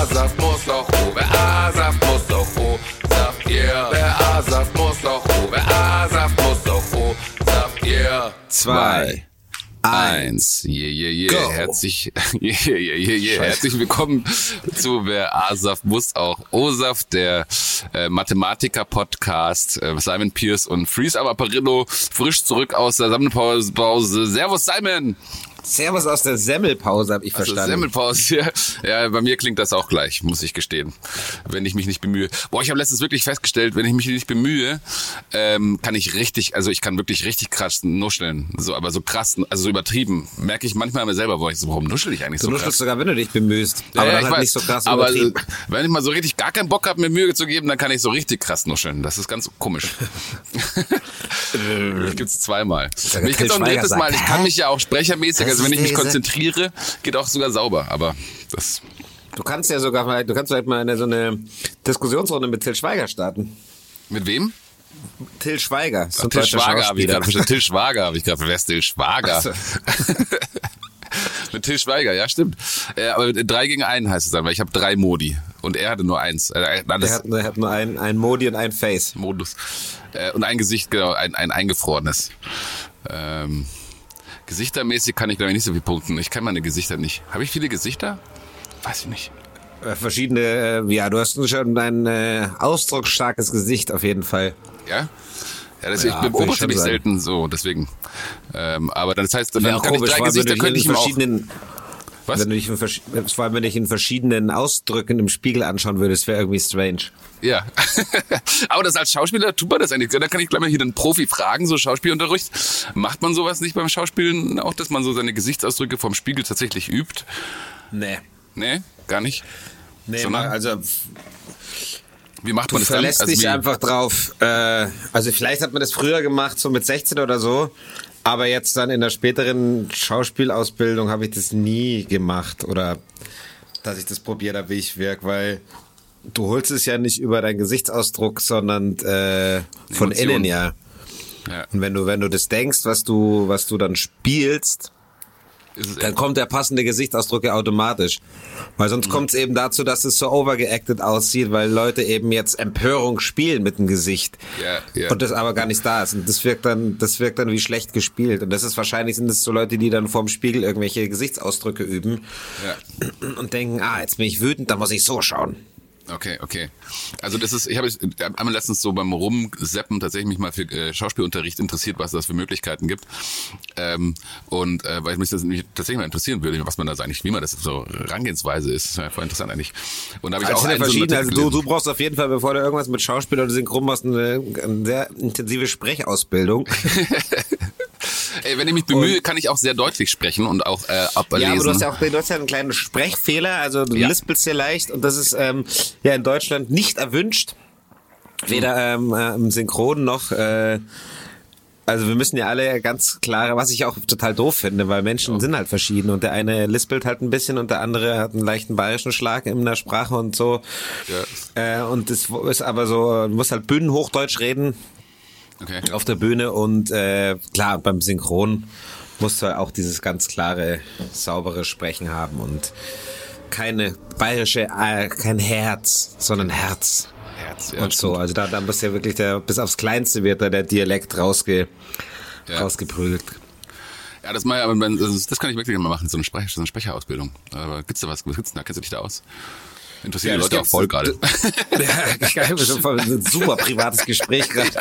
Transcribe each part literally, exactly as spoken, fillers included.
A-Saft muss doch O, wer A-Saft muss doch O-Saft, yeah. Wer A-Saft muss doch O, wer A-Saft muss doch O-Saft, yeah. Zwei. Eins. Yeah, yeah, yeah. Herzlich, yeah, yeah, yeah, yeah. Herzlich willkommen zu Wer A-Saft muss auch O-Saft, der äh, Mathematiker-Podcast. Äh, Simon Pierce und Freeze Apparillo frisch zurück aus der Sammelpause. Servus, Simon! Servus aus der Semmelpause, hab ich also verstanden. Semmelpause, ja. Ja, bei mir klingt das auch gleich, muss ich gestehen. Wenn ich mich nicht bemühe. Boah, ich habe letztens wirklich festgestellt, wenn ich mich nicht bemühe, ähm, kann ich richtig, also ich kann wirklich richtig krass nuscheln. So, aber so krass, also so übertrieben. Merke ich manchmal mir selber, wo ich so, warum nuschel ich eigentlich du so krass? Du nuschelst sogar, wenn du dich bemühst. Aber ja, dann halt weiß, nicht so krass aber übertrieben. wenn ich mal so richtig gar keinen Bock habe, mir Mühe zu geben, dann kann ich so richtig krass nuscheln. Das ist ganz komisch. Das gibt's zweimal. Ich gibt's auch ein drittes Mal. Ich kann mich ja auch sprechermäßig, also wenn ich mich konzentriere, geht auch sogar sauber, aber das... Du kannst ja sogar mal, du kannst vielleicht mal eine, so eine Diskussionsrunde mit Till Schweiger starten. Mit wem? Till Schweiger. Ach, Till Schweiger habe ich gerade verstanden. Till Schweiger habe ich gerade. Wer ist Till Schweiger? So. Mit Till Schweiger, ja, stimmt. Äh, aber drei gegen einen heißt es dann, weil ich habe drei Modi und er hatte nur eins. Äh, alles er, hat, er hat nur ein, ein Modi und ein Face. Modus. Äh, und ein Gesicht, genau, ein, ein eingefrorenes. Ähm, gesichtermäßig kann ich, glaube ich, nicht so viel punkten. Ich kenne meine Gesichter nicht. Habe ich viele Gesichter? Weiß ich nicht. Äh, verschiedene, äh, ja, du hast schon ein äh, ausdrucksstarkes Gesicht auf jeden Fall. Ja? Ja, das, ja, ich beobachte mich selten so, deswegen. Ähm, aber das heißt, dann, dann kann komisch, ich drei Gesichter, könnte ich ihm auch... Was? Wenn du dich in, vor allem, wenn ich in verschiedenen Ausdrücken im Spiegel anschauen würdest, wäre irgendwie strange. Ja. Aber das als Schauspieler tut man das eigentlich. Da kann ich gleich mal hier den Profi fragen, so Schauspielunterricht. Macht man sowas nicht beim Schauspielen auch, dass man so seine Gesichtsausdrücke vom Spiegel tatsächlich übt? Nee. Nee? Gar nicht? Nee, so man, also... Wie macht du man das dann? Du verlässt also dich wie? einfach drauf. Äh, also vielleicht hat man das früher gemacht, so mit sechzehn oder so. Aber jetzt dann in der späteren Schauspielausbildung habe ich das nie gemacht oder dass ich das probiert habe, wie ich wirke, weil du holst es ja nicht über deinen Gesichtsausdruck, sondern äh, von Emotion. innen ja. ja. Und wenn du wenn du das denkst, was du was du dann spielst, dann kommt der passende Gesichtsausdruck ja automatisch. Weil sonst mhm. kommt es eben dazu, dass es so overgeacted aussieht, weil Leute eben jetzt Empörung spielen mit dem Gesicht. Ja, ja. Und das aber gar nicht da ist. Und das wirkt dann, das wirkt dann wie schlecht gespielt. Und das ist wahrscheinlich, sind das so Leute, die dann vorm Spiegel irgendwelche Gesichtsausdrücke üben. Ja. Und denken, ah, jetzt bin ich wütend, da muss ich so schauen. Okay, okay. Also das ist, ich habe einmal letztens so beim Rumseppen tatsächlich mich mal für äh, Schauspielunterricht interessiert, was es das für Möglichkeiten gibt. Ähm, und äh, weil mich das mich tatsächlich mal interessieren würde, was man da so eigentlich, wie man das so Rangehensweise ist. Das ist ja voll interessant eigentlich. Und da habe ich also auch einen verschiedene, also du, du brauchst auf jeden Fall, bevor du irgendwas mit Schauspiel oder Synchron machst, eine, eine sehr intensive Sprechausbildung. Ey, wenn ich mich bemühe, und kann ich auch sehr deutlich sprechen und auch äh, ablesen. Ja, aber du hast ja auch du hast ja einen kleinen Sprechfehler, also du ja. lispelst sehr leicht und das ist ähm, ja in Deutschland nicht erwünscht. Weder ähm, äh, im Synchron noch äh, also wir müssen ja alle ganz klare, was ich auch total doof finde, weil Menschen ja. sind halt verschieden und der eine lispelt halt ein bisschen und der andere hat einen leichten bayerischen Schlag in der Sprache und so. Ja. Äh, und das ist aber so, du musst halt Bühnenhochdeutsch reden. Okay. Auf der Bühne und äh, klar, beim Synchron musst du auch dieses ganz klare, saubere Sprechen haben und keine bayerische, äh, kein Herz, sondern Herz. Herz, ja, und so. stimmt. Also da, da muss ja wirklich der, bis aufs Kleinste wird da der Dialekt rausge, ja. rausgeprügelt. Ja, das, mal, aber das, das kann ich wirklich mal machen, so eine, Sprech, so eine Sprecherausbildung. Aber gibt's da was? Was gibt's denn da? Kennst du dich da aus? Interessieren ja, die Leute auch voll gerade. Ja, ich habe schon voll ein super privates Gespräch gerade.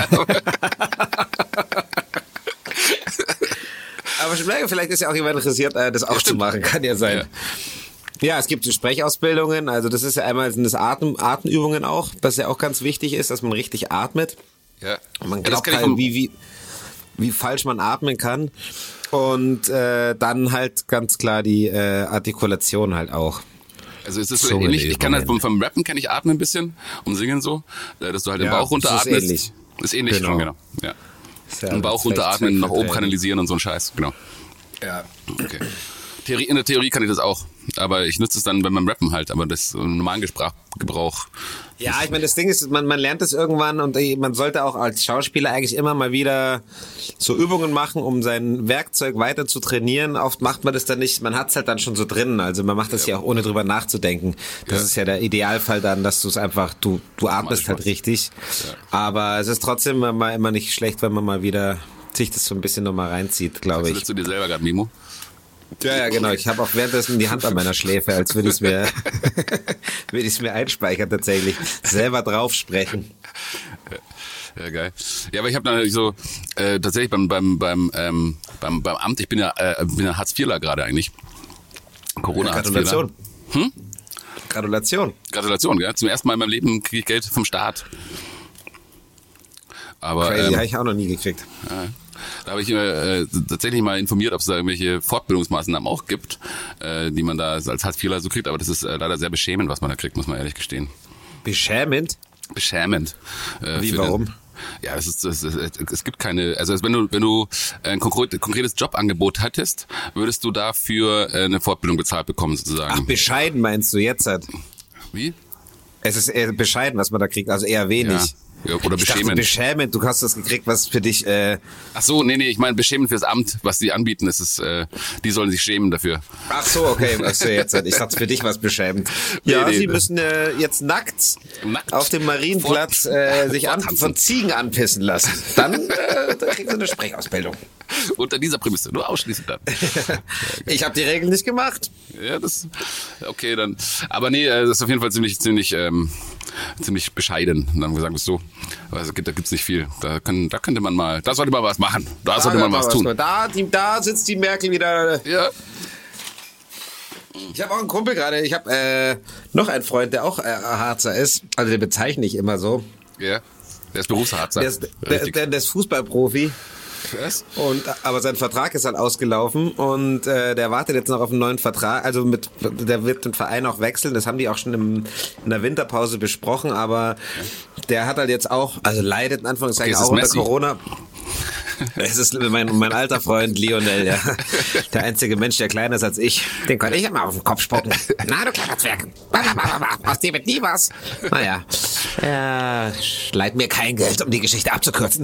Aber vielleicht ist ja auch jemand interessiert, das auch ja, zu machen. Kann ja sein. Ja. ja, es gibt so Sprechausbildungen. Also das ist ja einmal sind das Atem, Atemübungen auch, was ja auch ganz wichtig ist, dass man richtig atmet. Ja. Und man glaubt ja, halt, wie, wie, wie falsch man atmen kann. Und äh, dann halt ganz klar die äh, Artikulation halt auch. Also es ist so ähnlich, ich kann halt vom, vom Rappen kenne ich atmen ein bisschen und singen so, dass du halt den ja, Bauch runteratmest. Ist ähnlich. Ist ähnlich genau. schon, genau. Ja. Ja den Bauch runteratmen, nach oben kanalisieren und so ein Scheiß, genau. Ja. Okay. Theorie, in der Theorie kann ich das auch. aber ich nutze es dann beim Rappen halt, aber das im normalen Sprachgebrauch. Ja, ich meine, das Ding ist, man, man lernt es irgendwann und man sollte auch als Schauspieler eigentlich immer mal wieder so Übungen machen, um sein Werkzeug weiter zu trainieren. Oft macht man das dann nicht, man hat es halt dann schon so drin, also man macht das ja, ja auch ohne drüber nachzudenken. Das ja. ist ja der Idealfall dann, dass du es einfach, du du atmest halt richtig. Ja. Aber es ist trotzdem immer, immer nicht schlecht, wenn man mal wieder sich das so ein bisschen nochmal reinzieht, glaube ich. Sagst du dir selber gerade, Mimo? Ja, ja, genau. Ich habe auch währenddessen die Hand an meiner Schläfe, als würde ich es mir, würde ich es mir einspeichern tatsächlich. Selber drauf sprechen. Ja, geil. Ja, aber ich habe natürlich so äh, tatsächlich beim beim beim ähm, beim beim Amt. Ich bin ja äh, bin ja Hartz-IVler gerade eigentlich. Corona ja, Gratulation. Hm? Gratulation. Gratulation. Ja, zum ersten Mal in meinem Leben kriege ich Geld vom Staat. Aber Crazy, ähm, habe ich auch noch nie gekriegt. Ja. Da habe ich äh, tatsächlich mal informiert, ob es da irgendwelche Fortbildungsmaßnahmen auch gibt, äh, die man da als Hartz-IVler so kriegt. Aber das ist äh, leider sehr beschämend, was man da kriegt, muss man ehrlich gestehen. Beschämend? Beschämend. Äh, Wie, warum? Den, ja, es ist, es, es, es gibt keine, also wenn du wenn du ein konkretes Jobangebot hättest, würdest du dafür eine Fortbildung bezahlt bekommen sozusagen. Ach, bescheiden meinst du jetzt halt? Wie? Es ist eher bescheiden, was man da kriegt, also eher wenig. Ja. Ja, oder ich beschämend. Dachte, beschämend, du hast das gekriegt, was für dich... Äh Ach so, nee, nee, ich meine beschämend fürs Amt, was die anbieten, ist es, äh, die sollen sich schämen dafür. Ach so, okay, was du jetzt ich dachte für dich was beschämend. Ja, nee, nee, sie nee. müssen äh, jetzt nackt, nackt auf dem Marienplatz äh, sich an, von Ziegen anpissen lassen. Dann, äh, dann kriegen sie eine Sprechausbildung. Unter dieser Prämisse, nur ausschließend dann. Ich habe die Regeln nicht gemacht. Ja, das, okay, dann, aber nee, das ist auf jeden Fall ziemlich, ziemlich, ähm, ziemlich bescheiden, dann sagen wir es so. Also, da gibt's nicht viel. Da, kann, da könnte man mal, da sollte man was machen. Da, da sollte man was, was tun. Da, die, da sitzt die Merkel wieder. Ja. Ich habe auch einen Kumpel gerade. Ich habe äh, noch einen Freund, der auch äh, Harzer ist. Also den bezeichne ich immer so. Ja. Der ist Berufsharzer. Der ist, der, der, der ist Fußballprofi. Was? Und aber sein Vertrag ist halt ausgelaufen und äh, der wartet jetzt noch auf einen neuen Vertrag. Also mit der wird den Verein auch wechseln. Das haben die auch schon im, in der Winterpause besprochen. Aber der hat halt jetzt auch, also leidet in Anführungszeichen okay, auch unter Messi? Corona. Es ist mein, mein alter Freund Lionel, ja. Der einzige Mensch, der kleiner ist als ich. Den konnte ich immer auf den Kopf spucken. Na, du kleiner Zwerg. Aus dir wird nie was. Naja. Ja, leiht mir kein Geld, um die Geschichte abzukürzen.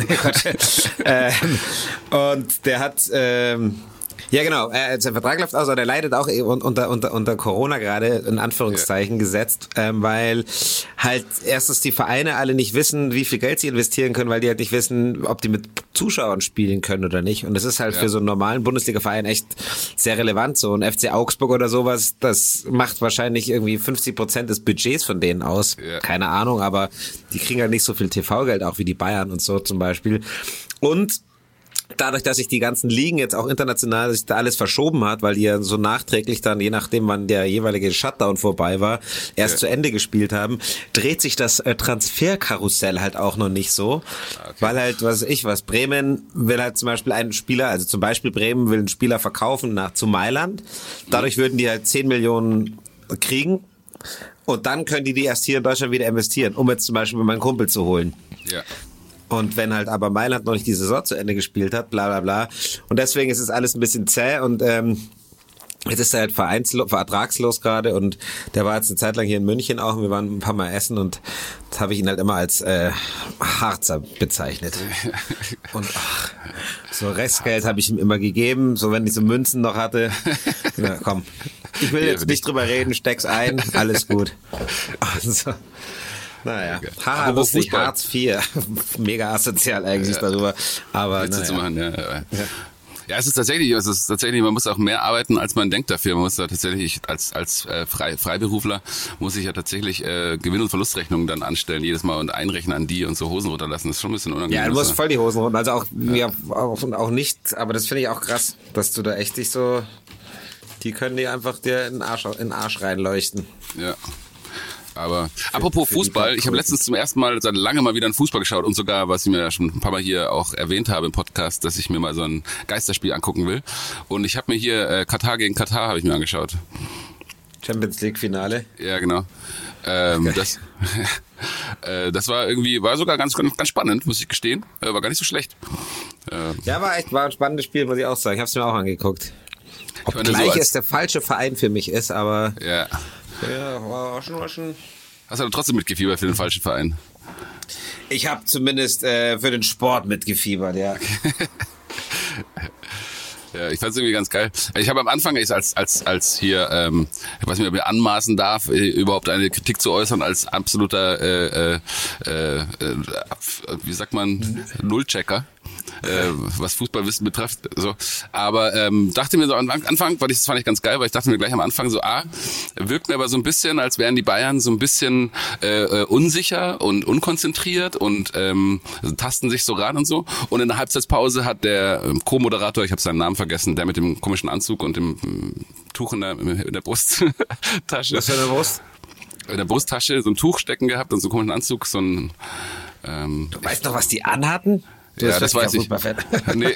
ähm, und der hat... Ähm, ja, genau. Äh, sein Vertrag läuft aus, aber der leidet auch unter, unter, unter Corona gerade, in Anführungszeichen, ja. gesetzt, ähm, weil halt erstens die Vereine alle nicht wissen, wie viel Geld sie investieren können, weil die halt nicht wissen, ob die mit Zuschauern spielen können oder nicht. Und das ist halt ja. für so einen normalen Bundesliga-Verein echt sehr relevant. So ein F C Augsburg oder sowas, das macht wahrscheinlich irgendwie fünfzig Prozent des Budgets von denen aus. Ja. Keine Ahnung, aber die kriegen halt nicht so viel T V-Geld, auch wie die Bayern und so zum Beispiel. Und dadurch, dass sich die ganzen Ligen jetzt auch international sich da alles verschoben hat, weil die ja so nachträglich dann, je nachdem wann der jeweilige Shutdown vorbei war, erst ja. zu Ende gespielt haben, dreht sich das äh, Transferkarussell halt auch noch nicht so. Okay. Weil halt, was weiß ich was, Bremen will halt zum Beispiel einen Spieler, also zum Beispiel Bremen will einen Spieler verkaufen nach zu Mailand. Dadurch würden die halt zehn Millionen kriegen. Und dann können die die erst hier in Deutschland wieder investieren, um jetzt zum Beispiel meinen Kumpel zu holen. Ja. Und wenn halt aber Mailand noch nicht die Saison zu Ende gespielt hat, bla bla bla. Und deswegen ist es alles ein bisschen zäh und ähm, jetzt ist er halt vereinslos, vertragslos gerade und der war jetzt eine Zeit lang hier in München auch und wir waren ein paar Mal essen und das habe ich ihn halt immer als äh, Harzer bezeichnet. Und ach, so Restgeld habe ich ihm immer gegeben, so wenn ich so Münzen noch hatte. Na komm, ich will jetzt nicht drüber reden, steck's ein, alles gut. Also, naja, haha, lustig, Hartz vier. Mega asozial eigentlich ja. darüber. Aber naja. zu machen, ja. ja. ja. Ja, es ist tatsächlich, es ist tatsächlich, man muss auch mehr arbeiten, als man denkt dafür. Man muss da tatsächlich als als äh, Frei, Freiberufler muss ich ja tatsächlich äh, Gewinn- und Verlustrechnungen dann anstellen jedes Mal und einrechnen an die und so Hosen runterlassen. Das ist schon ein bisschen unangenehm. Ja, du musst voll die Hosen runter. Also auch ja. ja auch, auch nicht, aber das finde ich auch krass, dass du da echt dich so, die können dir einfach dir in den Arsch, in den Arsch reinleuchten. Ja. Aber für, apropos für Fußball, ich habe letztens zum ersten Mal seit langem mal wieder einen Fußball geschaut und sogar, was ich mir ja schon ein paar Mal hier auch erwähnt habe im Podcast, dass ich mir mal so ein Geisterspiel angucken will. Und ich habe mir hier äh, Katar gegen Katar habe ich mir angeschaut. Champions League Finale. Ja, genau. Ähm, das, äh, das war irgendwie, war sogar ganz, ganz, ganz spannend, muss ich gestehen. Äh, war gar nicht so schlecht. Äh, ja, war echt, war ein spannendes Spiel, muss ich auch sagen. Ich habe es mir auch angeguckt. Obgleich so es der falsche Verein für mich ist, aber... Ja. Ja, war schon, war schon... Hast du trotzdem mitgefiebert für den falschen Verein? Ich habe zumindest äh, für den Sport mitgefiebert, ja. Ja, ich fand es irgendwie ganz geil. Ich habe am Anfang ich als als als hier, ähm, ich weiß nicht, ob ich anmaßen darf, überhaupt eine Kritik zu äußern als absoluter, äh, äh, äh, wie sagt man, Nullchecker. Äh, was Fußballwissen betrifft, so. Aber ähm, dachte mir so am Anfang, weil ich das fand ich ganz geil, weil ich dachte mir gleich am Anfang so, ah, wirkt mir aber so ein bisschen, als wären die Bayern so ein bisschen äh, unsicher und unkonzentriert und ähm, also tasten sich so ran und so. Und in der Halbzeitpause hat der Co-Moderator, ich habe seinen Namen vergessen, der mit dem komischen Anzug und dem ähm, Tuch in der, in der Brusttasche. Was für eine Brust? In der Brusttasche so ein Tuch stecken gehabt und so einen komischen Anzug, so ein ähm, Du weißt noch, was die anhatten? Du ja, das weiß ich. Nee.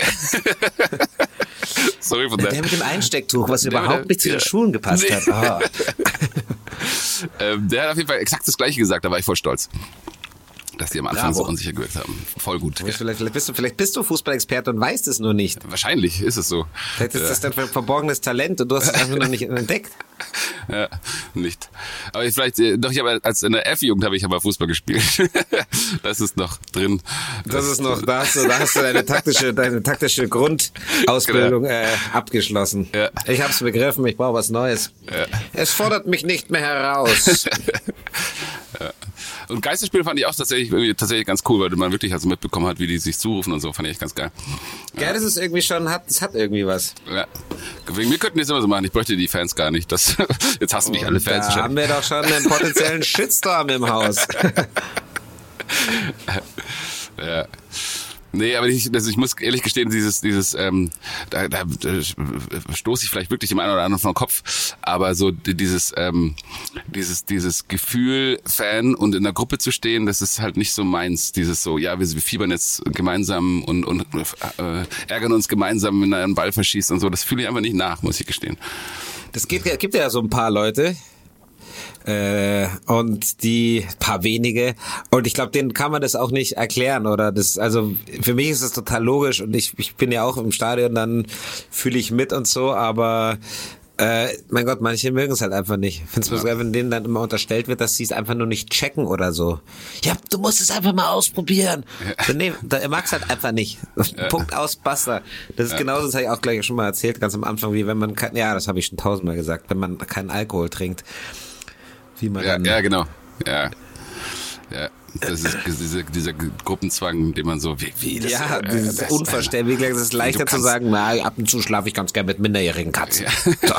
Sorry von der. Der mit dem Einstecktuch, was der überhaupt nicht zu den Schuhen gepasst nee. hat. Oh. ähm, der hat auf jeden Fall exakt das Gleiche gesagt, da war ich voll stolz. Dass die am Anfang Bravo. so unsicher gewirkt haben. Voll gut. Vielleicht, vielleicht, bist du, vielleicht bist du Fußballexperte und weißt es nur nicht. Wahrscheinlich ist es so. Vielleicht ist ja. das dein verborgenes Talent und du hast es einfach noch nicht entdeckt. Ja, nicht. Aber ich vielleicht, doch, ich habe als in der F-Jugend habe ich aber Fußball gespielt. Das ist noch drin. Das, das ist noch, da hast du, da hast du deine taktische, deine taktische Grundausbildung genau. äh, abgeschlossen. Ja. Ich hab's begriffen, ich brauche was Neues. Ja. Es fordert mich nicht mehr heraus. Ja. Und Geisterspiele fand ich auch tatsächlich irgendwie tatsächlich ganz cool, weil man wirklich also mitbekommen hat, wie die sich zurufen und so, fand ich ganz geil. Ja, ja das ist irgendwie schon, hat, das hat irgendwie was. Ja. Wegen mir könnten die es immer so machen, ich bräuchte die Fans gar nicht. Das, jetzt hassen mich alle Fans. Da haben wir doch schon einen potenziellen Shitstorm im Haus. Ja. Nee, aber ich, also ich muss ehrlich gestehen, dieses, dieses, ähm, da, da, da stoße ich vielleicht wirklich dem einen oder anderen vom Kopf, aber so dieses, ähm, dieses, dieses Gefühl, Fan und in der Gruppe zu stehen, das ist halt nicht so meins. Dieses so, ja, wir, wir fiebern jetzt gemeinsam und, und äh, ärgern uns gemeinsam, wenn er einen Ball verschießt und so. Das fühle ich einfach nicht nach, muss ich gestehen. Das gibt ja, gibt ja so ein paar Leute. Äh, und die paar wenige und ich glaube, denen kann man das auch nicht erklären oder das, also für mich ist das total logisch und ich, ich bin ja auch im Stadion, dann fühle ich mit und so, aber äh, mein Gott, manche mögen es halt einfach nicht. Ich finde es ja. sogar, wenn denen dann immer unterstellt wird, dass sie es einfach nur nicht checken oder so. Ja, du musst es einfach mal ausprobieren. Ja. So, nee, er mag es halt einfach nicht. Ja. Punkt aus, basta. Das ist ja. genauso, das habe ich auch gleich schon mal erzählt, ganz am Anfang, wie wenn man, kein, ja, das habe ich schon tausendmal gesagt, wenn man keinen Alkohol trinkt. Wie man ja, dann ja, genau. Ja. Ja. Das ist dieser, dieser Gruppenzwang, den man so wie, wie das, ja, äh, dieses das, Unverständlich. Es ist leichter zu sagen, na, ab und zu schlafe ich ganz gern mit minderjährigen Katzen. Ja. So.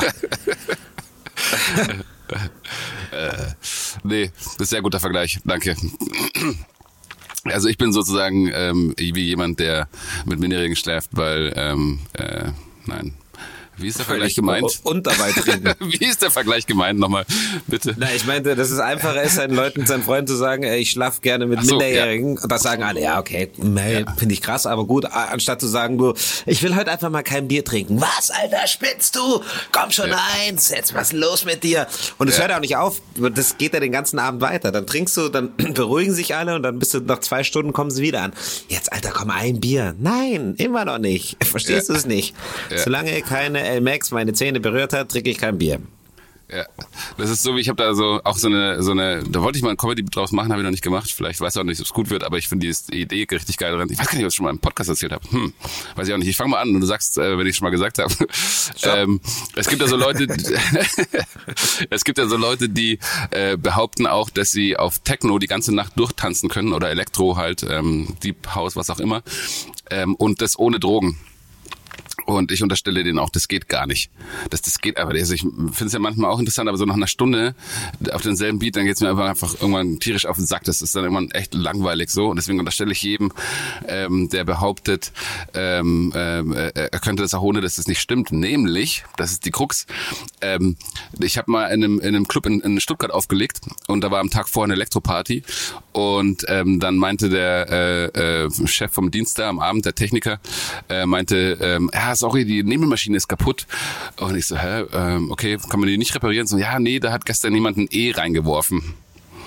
äh, nee, das ist ein sehr guter Vergleich. Danke. Also ich bin sozusagen ähm, wie jemand, der mit Minderjährigen schläft, weil ähm, äh, nein. Wie ist der Vergleich gemeint? Und dabei trinken. Wie ist der Vergleich gemeint nochmal, bitte? Na, ich meinte, dass es einfacher ist, seinen Leuten, seinen Freunden zu sagen, ey, ich schlaf gerne mit so, Minderjährigen. Ja. Und das sagen alle, ja, okay, ja. finde ich krass, aber gut. Anstatt zu sagen, du, ich will heute einfach mal kein Bier trinken. Was, Alter, spinnst du? Komm schon ja. eins, jetzt was ist los mit dir? Und es ja. hört auch nicht auf, das geht ja den ganzen Abend weiter. Dann trinkst du, dann beruhigen sich alle und dann bist du nach zwei Stunden, kommen sie wieder an. Jetzt, Alter, komm, ein Bier. Nein, immer noch nicht. Verstehst ja. du es nicht? Ja. Solange keine L-Max meine Zähne berührt hat, trinke ich kein Bier. Ja, das ist so, wie ich habe da so auch so eine, so eine, da wollte ich mal ein Comedy draus machen, habe ich noch nicht gemacht. Vielleicht weiß ich auch nicht, ob es gut wird, aber ich finde die Idee richtig geil dran. Ich weiß gar nicht, ob ich schon mal im Podcast erzählt habe. Hm, weiß ich auch nicht. Ich fange mal an und du sagst, äh, wenn ich schon mal gesagt habe. ähm, es gibt ja so Leute, es gibt ja so Leute, die äh, behaupten auch, dass sie auf Techno die ganze Nacht durchtanzen können oder Elektro halt, ähm, Deep House, was auch immer, ähm, und das ohne Drogen. Und ich unterstelle denen auch, das geht gar nicht. Das, das geht aber. Also ich finde es ja manchmal auch interessant, aber so nach einer Stunde auf denselben Beat, dann geht es mir einfach, einfach irgendwann tierisch auf den Sack. Das ist dann irgendwann echt langweilig so. Und deswegen unterstelle ich jedem, ähm, der behauptet, ähm, äh, er könnte das auch ohne, dass das nicht stimmt. Nämlich, das ist die Krux, ähm, ich habe mal in einem, in einem Club in, in Stuttgart aufgelegt und da war am Tag vorher eine Elektroparty und ähm, dann meinte der äh, äh, Chef vom Dienst da am Abend, der Techniker, äh, meinte, ähm, ja, sorry, die Nebelmaschine ist kaputt. Und ich so, hä, ähm, okay, kann man die nicht reparieren? So, ja, nee, da hat gestern jemand ein E reingeworfen.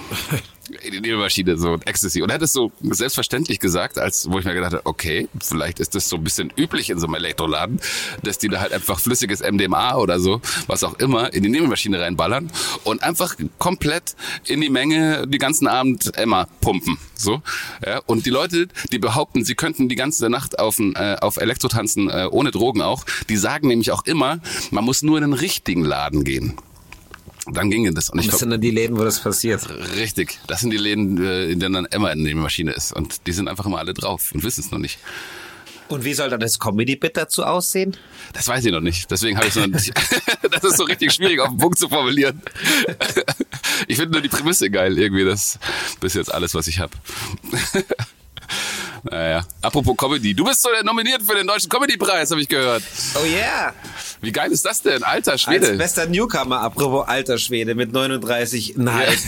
in die Nebelmaschine, so Ecstasy. Und er hat es so selbstverständlich gesagt, als wo ich mir gedacht habe, okay, vielleicht ist das so ein bisschen üblich in so einem Elektroladen, dass die da halt einfach flüssiges M D M A oder so, was auch immer, in die Nebelmaschine reinballern und einfach komplett in die Menge die ganzen Abend Emma pumpen. So. Ja, und die Leute, die behaupten, sie könnten die ganze Nacht auf, äh, auf Elektro tanzen, äh, ohne Drogen auch, die sagen nämlich auch immer, man muss nur in den richtigen Laden gehen. Dann ginge das. Und ich das sind dann die Läden, wo das passiert. Richtig. Das sind die Läden, in denen dann Emma in der Maschine ist. Und die sind einfach immer alle drauf und wissen es noch nicht. Und wie soll dann das Comedy-Bit dazu aussehen? Das weiß ich noch nicht. Deswegen habe ich es noch nicht. Das ist so richtig schwierig auf den Punkt zu formulieren. Ich finde nur die Prämisse geil irgendwie. Das ist bis jetzt alles, was ich habe. Naja, apropos Comedy. Du bist so nominiert für den Deutschen Comedy-Preis, habe ich gehört. Oh yeah. Wie geil ist das denn? Alter Schwede. Als bester Newcomer, apropos alter Schwede, mit neununddreißig Komma fünf.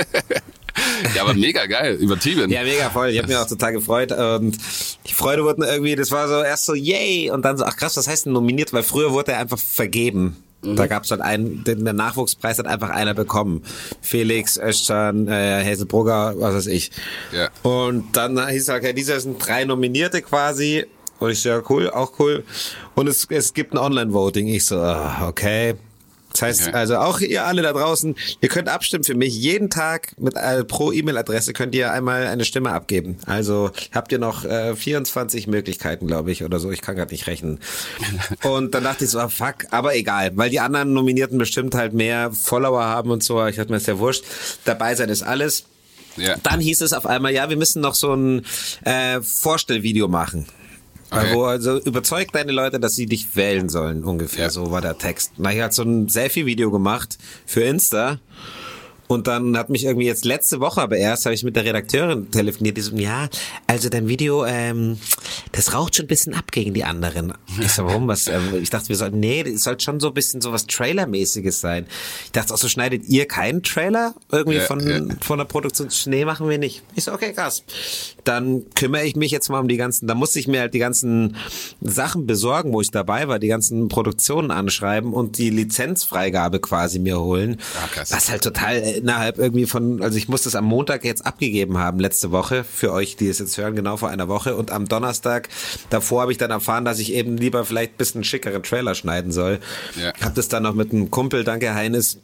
Ja, aber mega geil, übertrieben. Ja, mega voll. Ich habe mich auch total gefreut. Und die Freude wurde irgendwie, das war so erst so, yay. Und dann so, ach krass, was heißt denn nominiert? Weil früher wurde er einfach vergeben. Mhm. Da gab's halt einen, den der Nachwuchspreis hat einfach einer bekommen. Felix, Özcan, äh, Hazelbrugger, was weiß ich. Ja. Und dann hieß es, okay, dieser sind drei Nominierte quasi. Und ich so, ja, cool, auch cool. Und es, es gibt ein Online-Voting. Ich so, okay. Das heißt, okay. Also auch ihr alle da draußen, ihr könnt abstimmen für mich. Jeden Tag mit äh, pro E-Mail-Adresse könnt ihr einmal eine Stimme abgeben. Also habt ihr noch äh, vierundzwanzig Möglichkeiten, glaube ich, oder so. Ich kann gerade nicht rechnen. Und dann dachte ich so, ah, fuck, aber egal. Weil die anderen Nominierten bestimmt halt mehr Follower haben und so. Ich dachte mir, ist ja wurscht. Dabei sein ist alles. Ja. Dann hieß es auf einmal, ja, wir müssen noch so ein äh, Vorstellvideo machen. Okay. Wo also überzeugt deine Leute, dass sie dich wählen sollen, ungefähr, ja. So war der Text. Na, ich hatte so ein Selfie-Video gemacht für Insta und dann hat mich irgendwie jetzt letzte Woche aber erst, habe ich mit der Redakteurin telefoniert, die so, ja, also dein Video, ähm, das raucht schon ein bisschen ab gegen die anderen. Ich so, warum, was, ähm, ich dachte, wir sollten, nee, es sollte schon so ein bisschen so was Trailer-mäßiges sein. Ich dachte auch so, schneidet ihr keinen Trailer irgendwie ja, von, ja. von der Produktion? Nee, machen wir nicht. Ich so, okay, krass. Dann kümmere ich mich jetzt mal um die ganzen, da musste ich mir halt die ganzen Sachen besorgen, wo ich dabei war, die ganzen Produktionen anschreiben und die Lizenzfreigabe quasi mir holen. Ja, krass. Was halt total innerhalb irgendwie von, also ich musste es am Montag jetzt abgegeben haben, letzte Woche, für euch, die es jetzt hören, genau vor einer Woche, und am Donnerstag davor habe ich dann erfahren, dass ich eben lieber vielleicht ein bisschen schickeren Trailer schneiden soll. Ja. Hab das dann noch mit einem Kumpel, danke Heines,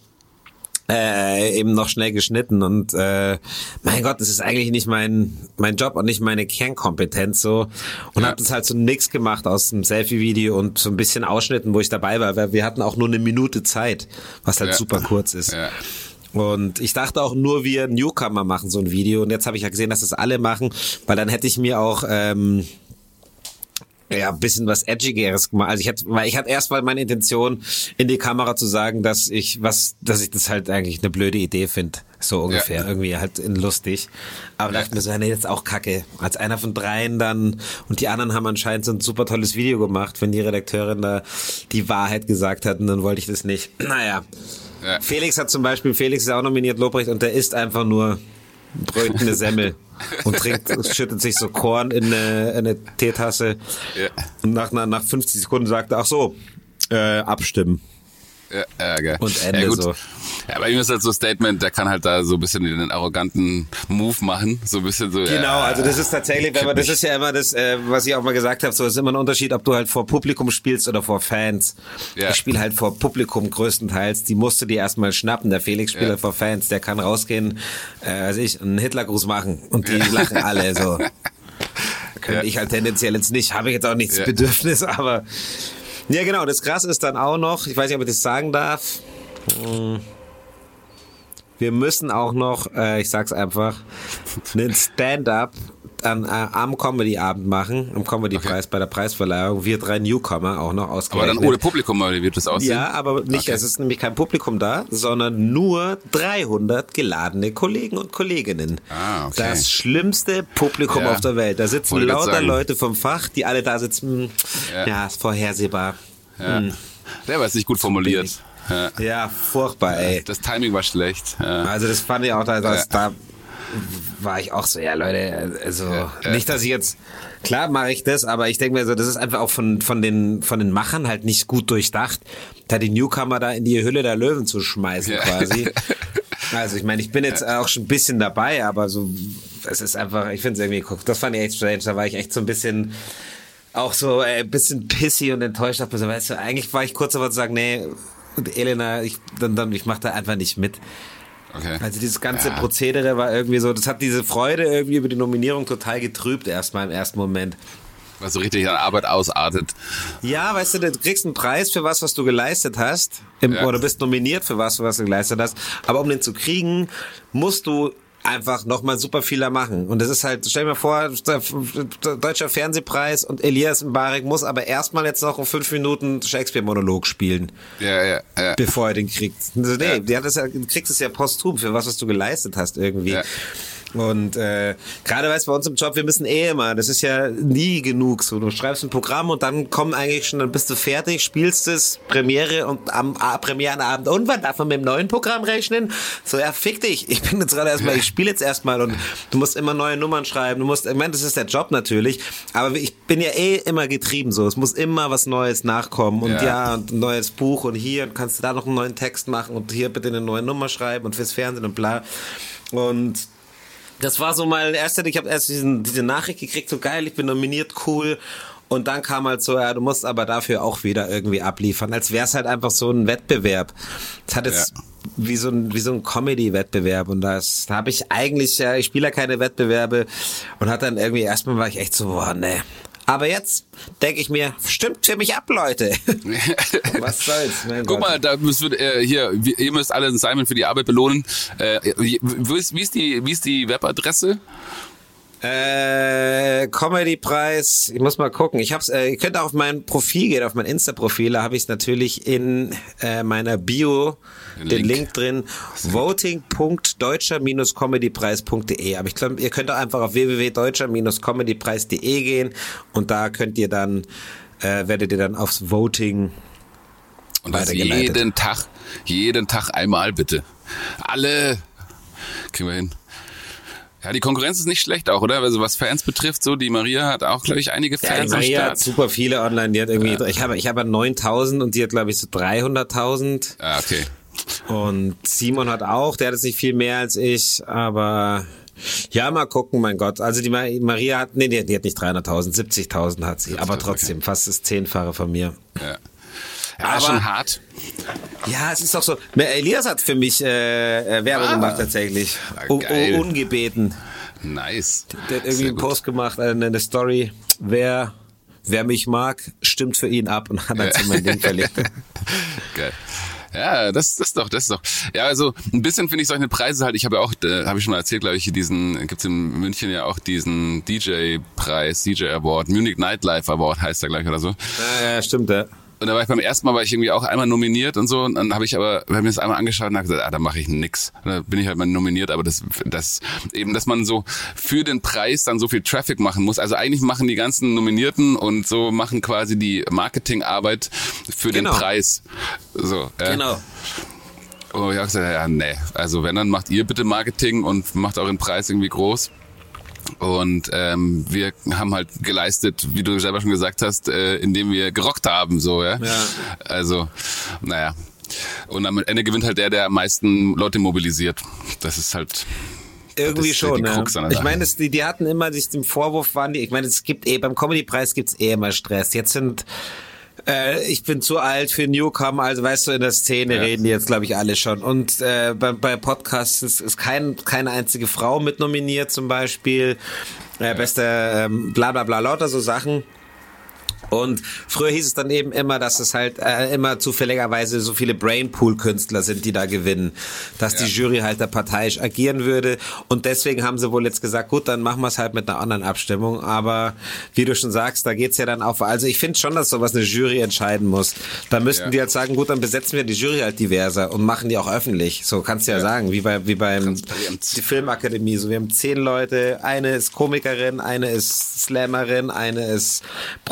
Äh, eben noch schnell geschnitten und äh, mein Gott, das ist eigentlich nicht mein mein Job und nicht meine Kernkompetenz so und ja. Hab das halt so nix gemacht aus dem Selfie-Video und so ein bisschen Ausschnitten, wo ich dabei war, weil wir hatten auch nur eine Minute Zeit, was halt ja. super kurz ist. Ja. Und ich dachte auch nur, wir Newcomer machen so ein Video und jetzt habe ich ja gesehen, dass das alle machen, weil dann hätte ich mir auch ähm, ja, ein bisschen was Edgigeres gemacht. Also ich hatte, weil ich hatte erst mal meine Intention, in die Kamera zu sagen, dass ich was, dass ich das halt eigentlich eine blöde Idee finde. So ungefähr. Ja. Irgendwie halt lustig. Aber ja. dachte mir so, nee, jetzt auch kacke. Als einer von dreien dann, und die anderen haben anscheinend so ein super tolles Video gemacht, wenn die Redakteurin da die Wahrheit gesagt hat, und dann wollte ich das nicht. Naja. Ja. Felix hat zum Beispiel, Felix ist auch nominiert, Lobrecht, und der isst einfach nur Brötchen, eine Semmel. Und trinkt, schüttet sich so Korn in eine, in eine Teetasse. Ja. Und nach, nach fünfzig Sekunden sagt er, ach so, äh, abstimmen. Ja, ja, geil. Und Ende ja, gut. so. Ja, bei ihm ist halt so ein Statement, der kann halt da so ein bisschen den arroganten Move machen, so ein bisschen so. Genau, ja, also das ist tatsächlich, wenn man, das ist ja immer das, äh, was ich auch mal gesagt habe, so ist immer ein Unterschied, ob du halt vor Publikum spielst oder vor Fans. Ja. Ich spiele halt vor Publikum größtenteils, die musst du dir erstmal schnappen. Der Felix spielt ja. halt vor Fans, der kann rausgehen, äh, also ich, einen Hitlergruß machen und die ja. lachen alle so. Könnte ja. ich halt tendenziell jetzt nicht, habe ich jetzt auch nicht das ja. Bedürfnis, aber ja, genau, das Krasse ist dann auch noch, ich weiß nicht, ob ich das sagen darf, wir müssen auch noch, äh, ich sag's einfach, einen Stand-up an, äh, am Comedy-Abend machen, am Comedy-Preis, okay. bei der Preisverleihung, wir drei Newcomer auch noch ausgerechnet. Aber dann ohne Publikum, oder wie wird das aussehen? Ja, aber nicht, okay. Es ist nämlich kein Publikum da, sondern nur dreihundert geladene Kollegen und Kolleginnen. Ah, okay. Das schlimmste Publikum ja. auf der Welt. Da sitzen Wollte lauter Leute vom Fach, die alle da sitzen, ja, ja ist vorhersehbar. Ja. Hm. Der war jetzt nicht gut formuliert. Ja. ja, furchtbar, ey. Das Timing war schlecht. Ja. Also das fand ich auch, da, ja. da war ich auch so, ja Leute, also ja, ja. nicht, dass ich jetzt, klar mache ich das, aber ich denke mir so, das ist einfach auch von von den von den Machern halt nicht gut durchdacht, da die Newcomer da in die Hülle der Löwen zu schmeißen ja. quasi. Also ich meine, ich bin jetzt auch schon ein bisschen dabei, aber so, es ist einfach, ich finde es irgendwie, das fand ich echt strange, da war ich echt so ein bisschen, auch so äh, ein bisschen pissy und enttäuscht. Hab, weißt du, eigentlich war ich kurz davor zu sagen, nee, Elena, ich, dann, dann, ich mach da einfach nicht mit. Okay. Also dieses ganze ja. Prozedere war irgendwie so, das hat diese Freude irgendwie über die Nominierung total getrübt erstmal im ersten Moment. Was so richtig an Arbeit ausartet. Ja, weißt du, du kriegst einen Preis für was, was du geleistet hast, im, Ja. oder bist nominiert für was, was du geleistet hast, aber um den zu kriegen, musst du einfach nochmal super vieler machen. Und das ist halt, stell dir mal vor, der Deutscher Fernsehpreis und Elias Mbarek muss aber erstmal jetzt noch um fünf Minuten Shakespeare-Monolog spielen. Ja, ja, ja. Bevor er den kriegt. Also, nee, Ja. der hat das ja, du kriegst es ja posthum für was, was du geleistet hast irgendwie. Ja. Und äh, gerade weißt du, bei uns im Job, wir müssen eh immer, das ist ja nie genug. So, du schreibst ein Programm und dann kommen eigentlich schon, dann bist du fertig, spielst es, Premiere und am ah, Premierenabend, und wann darf man mit dem neuen Programm rechnen? So, ja, fick dich. Ich bin jetzt gerade erstmal, ich spiele jetzt erstmal und du musst immer neue Nummern schreiben. Du musst, ich meine, das ist der Job natürlich, aber ich bin ja eh immer getrieben so. Es muss immer was Neues nachkommen und ja, Ja. und ein neues Buch und hier kannst du da noch einen neuen Text machen und hier bitte eine neue Nummer schreiben und fürs Fernsehen und bla. Und das war so mein erster, ich habe erst diesen, diese Nachricht gekriegt, so geil, ich bin nominiert, cool. Und dann kam halt so, ja, du musst aber dafür auch wieder irgendwie abliefern, als wäre es halt einfach so ein Wettbewerb. Es hat jetzt Ja. wie so ein, wie so ein Comedy-Wettbewerb und das, da habe ich eigentlich, ja, ich spiele ja keine Wettbewerbe und hat dann irgendwie, erstmal war ich echt so, boah, ne. Aber jetzt denke ich mir, stimmt für mich ab, Leute. Was soll's, mein Guck Gott. mal, da müsst wir, äh, hier, wir- ihr müsst alle Simon für die Arbeit belohnen. Äh, wie, wie ist, wie ist die, wie ist die Webadresse? Äh, Comedy-Preis, ich muss mal gucken. Ich hab's, äh, ihr könnt auf mein Profil gehen, auf mein Insta-Profil, da habe ich es natürlich in äh, meiner Bio Den den Link. Link drin, voting punkt deutscher Comedy preis punkt de. Aber ich glaube, ihr könnt auch einfach auf w w w punkt deutscher Comedy preis punkt de gehen und da könnt ihr dann, äh, werdet ihr dann aufs Voting Und das weitergeleitet. jeden Tag, jeden Tag einmal bitte. Alle kriegen wir hin. Ja, die Konkurrenz ist nicht schlecht auch, oder? Also was Fans betrifft, so, die Maria hat auch, glaube ich, einige Ja, die Fans am Maria hat Start. super viele online, die hat irgendwie, Ja. ich habe ich habe neuntausend und die hat, glaube ich, so dreihunderttausend. Ah, okay. Und Simon hat auch, der hat jetzt nicht viel mehr als ich, aber ja, mal gucken, mein Gott. Also die Ma- Maria hat, nee, die, die hat nicht dreihunderttausend, siebzigtausend hat sie, aber trotzdem, fast das Zehnfache von mir. Ja. Ja, Aber- schon hart. Ja, es ist doch so. Elias hat für mich äh, äh, Werbung Ah. gemacht tatsächlich. Ah, Un- geil. un- ungebeten. Nice. Der hat irgendwie Sehr einen gut. Post gemacht, äh, eine Story. Wer, wer mich mag, stimmt für ihn ab und hat dann so mein Ding verlegt. Geil. Ja, das, das ist doch, das ist doch. Ja, also ein bisschen finde ich solche Preise halt. Ich habe ja auch, äh, habe ich schon mal erzählt, glaube ich, diesen gibt's in München ja auch diesen D J-Preis, D J Award, Munich Nightlife Award heißt der gleich oder so. Ja, ja, stimmt, ja. Und da war ich beim ersten Mal, war ich irgendwie auch einmal nominiert und so. Und dann habe ich aber, wir haben mir das einmal angeschaut und habe gesagt, ah, da mache ich nix. Und da bin ich halt mal nominiert, aber das, das eben, dass man so für den Preis dann so viel Traffic machen muss. Also eigentlich machen die ganzen Nominierten und so machen quasi die Marketingarbeit für Genau. den Preis. So, äh, Genau. Und ich habe gesagt, ja, nee. Also wenn, dann macht ihr bitte Marketing und macht euren Preis irgendwie groß. Und ähm, wir haben halt geleistet, wie du selber schon gesagt hast, äh, indem wir gerockt haben, so, ja. Ja. Also, naja. Und am Ende gewinnt halt der, der am meisten Leute mobilisiert. Das ist halt. Irgendwie das ist ja schon, die ja. Krux an der Ich Sache. meine, das- die, die hatten immer sich dem Vorwurf waren die, ich meine, es gibt eh, beim Comedy-Preis gibt's eh immer Stress. Jetzt sind, äh, ich bin zu alt für Newcomer, also weißt du, in der Szene Ja. reden die jetzt, glaube ich, alle schon. Und äh, bei, bei Podcasts ist, ist kein, keine einzige Frau mit nominiert zum Beispiel. Äh, bester ähm, bla bla bla, lauter so Sachen. Und früher hieß es dann eben immer, dass es halt äh, immer zufälligerweise so viele Brainpool-Künstler sind, die da gewinnen. Dass Ja. die Jury halt da parteiisch agieren würde. Und deswegen haben sie wohl jetzt gesagt, gut, dann machen wir es halt mit einer anderen Abstimmung. Aber wie du schon sagst, da geht's ja dann auf. Also ich finde schon, dass sowas eine Jury entscheiden muss. Da müssten Ja. die halt sagen, gut, dann besetzen wir die Jury halt diverser und machen die auch öffentlich. So kannst du ja, Ja. sagen, wie bei wie beim Transparenz. die Filmakademie. So, wir haben zehn Leute, eine ist Komikerin, eine ist Slammerin, eine ist Produzent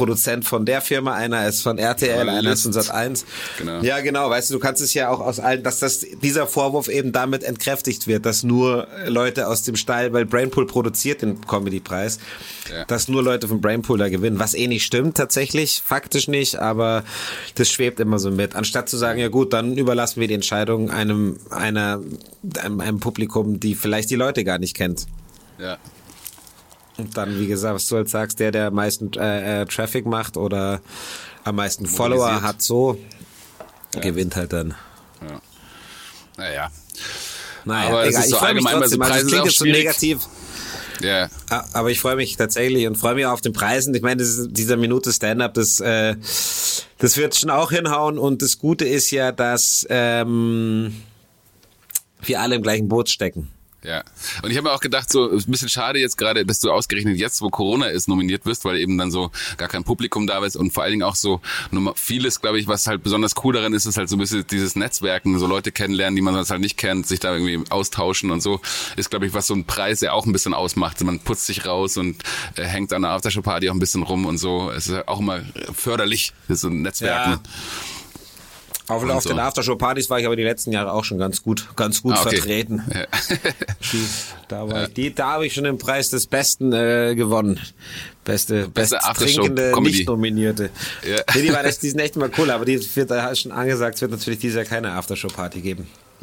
von der Firma, einer ist von R T L, Ja, einer ist List. von Sat eins. Genau. Ja, genau, weißt du, du kannst es ja auch aus allen, dass das, dieser Vorwurf eben damit entkräftigt wird, dass nur Leute aus dem Stall, weil Brainpool produziert den Comedy-Preis, Ja. dass nur Leute von Brainpool da gewinnen, was eh nicht stimmt tatsächlich, faktisch nicht, aber das schwebt immer so mit. Anstatt zu sagen, ja gut, dann überlassen wir die Entscheidung einem, einer, einem, einem Publikum, die vielleicht die Leute gar nicht kennt. Ja. Und dann, wie gesagt, was du halt sagst, der, der am meisten äh, äh, Traffic macht oder am meisten Follower Mobilisiert. hat, so Ja. gewinnt halt dann. Ja. Naja. Naja, Aber es egal. ist so Ich freu mich allgemein bei so trotzdem, also es Preisen klingt auch jetzt so schwierig. negativ. Ja. Ah, aber ich freue mich tatsächlich und freue mich auch auf den Preisen. Ich meine, das ist, dieser Minute Stand-Up, das, äh, das wird schon auch hinhauen. Und das Gute ist ja, dass ähm, wir alle im gleichen Boot stecken. Ja, und ich habe mir auch gedacht, so ist ein bisschen schade jetzt gerade, dass du ausgerechnet jetzt, wo Corona ist, nominiert wirst, weil eben dann so gar kein Publikum da ist und vor allen Dingen auch so nur vieles, glaube ich, was halt besonders cool daran ist, ist halt so ein bisschen dieses Netzwerken, so Leute kennenlernen, die man sonst halt nicht kennt, sich da irgendwie austauschen und so, ist, glaube ich, was so ein Preis ja auch ein bisschen ausmacht. Man putzt sich raus und äh, hängt an der Aftershow-Party auch ein bisschen rum und so. Es ist halt auch immer förderlich, so ein Netzwerken. Ja. Auf, Und auf so. den Aftershow-Partys war ich aber die letzten Jahre auch schon ganz gut, ganz gut Ah, okay. vertreten. Ja. Die, da war ich, die, da habe ich schon den Preis des Besten äh, gewonnen. Beste, Beste besttrinkende, Aftershow-Comedy. Nicht-Nominierte. Ja. Nee, die, war, echt- die sind echt immer cool, aber die wird da schon angesagt, es wird natürlich dieses Jahr keine Aftershow-Party geben.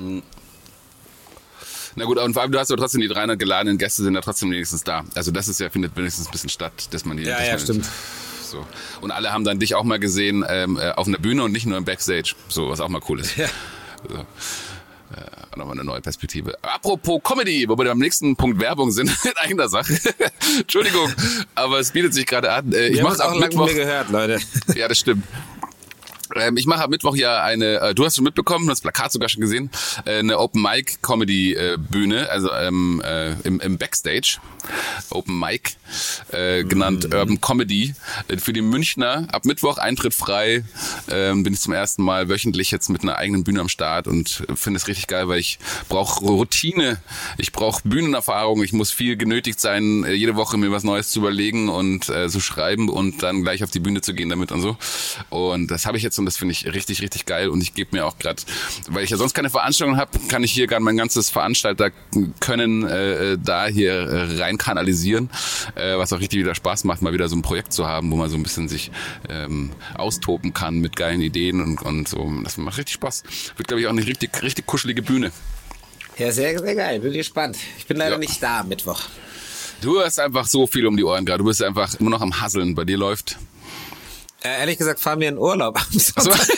Na gut, und vor allem, du hast aber trotzdem die dreihundert geladenen Gäste sind ja trotzdem wenigstens da. Also das ist ja, findet wenigstens ein bisschen statt, dass man die... Ja, dass ja, man, stimmt. So. Und alle haben dann dich auch mal gesehen ähm, äh, auf einer Bühne und nicht nur im Backstage. So, was auch mal cool ist. Ja. So. Äh, nochmal eine neue Perspektive. Apropos Comedy, wo wir beim nächsten Punkt Werbung sind, in eigener Sache. Entschuldigung, aber es bietet sich gerade an. Äh, ich Wir haben mache es auch lange Mittwoch. nicht mehr gehört, Leute. Ja, das stimmt. Ähm, ich mache am Mittwoch ja eine, äh, du hast schon mitbekommen, du hast das Plakat sogar schon gesehen, äh, eine Open Mic Comedy äh, Bühne, also ähm, äh, im, im Backstage, Open Mic, äh, genannt Mhm. Urban Comedy, äh, für die Münchner, ab Mittwoch Eintritt frei, ähm, bin ich zum ersten Mal wöchentlich jetzt mit einer eigenen Bühne am Start und finde es richtig geil, weil ich brauche Routine, ich brauche Bühnenerfahrung, ich muss viel genötigt sein, äh, jede Woche mir was Neues zu überlegen und äh, zu schreiben und dann gleich auf die Bühne zu gehen damit und so. Und das habe ich jetzt und das finde ich richtig, richtig geil und ich gebe mir auch gerade, weil ich ja sonst keine Veranstaltung habe, kann ich hier gerade mein ganzes Veranstalter können äh, da hier äh, rein kanalisieren, äh, was auch richtig wieder Spaß macht, mal wieder so ein Projekt zu haben, wo man so ein bisschen sich ähm, austoben kann mit geilen Ideen und, und so. Das macht richtig Spaß. Wird, glaube ich, auch eine richtig, richtig kuschelige Bühne. Ja, sehr, sehr geil. Bin gespannt. Ich bin leider Ja. nicht da am Mittwoch. Du hast einfach so viel um die Ohren gerade. Du bist einfach immer noch am Hasseln. Bei dir läuft... Äh, ehrlich gesagt, fahren wir in Urlaub am So. Sonntag.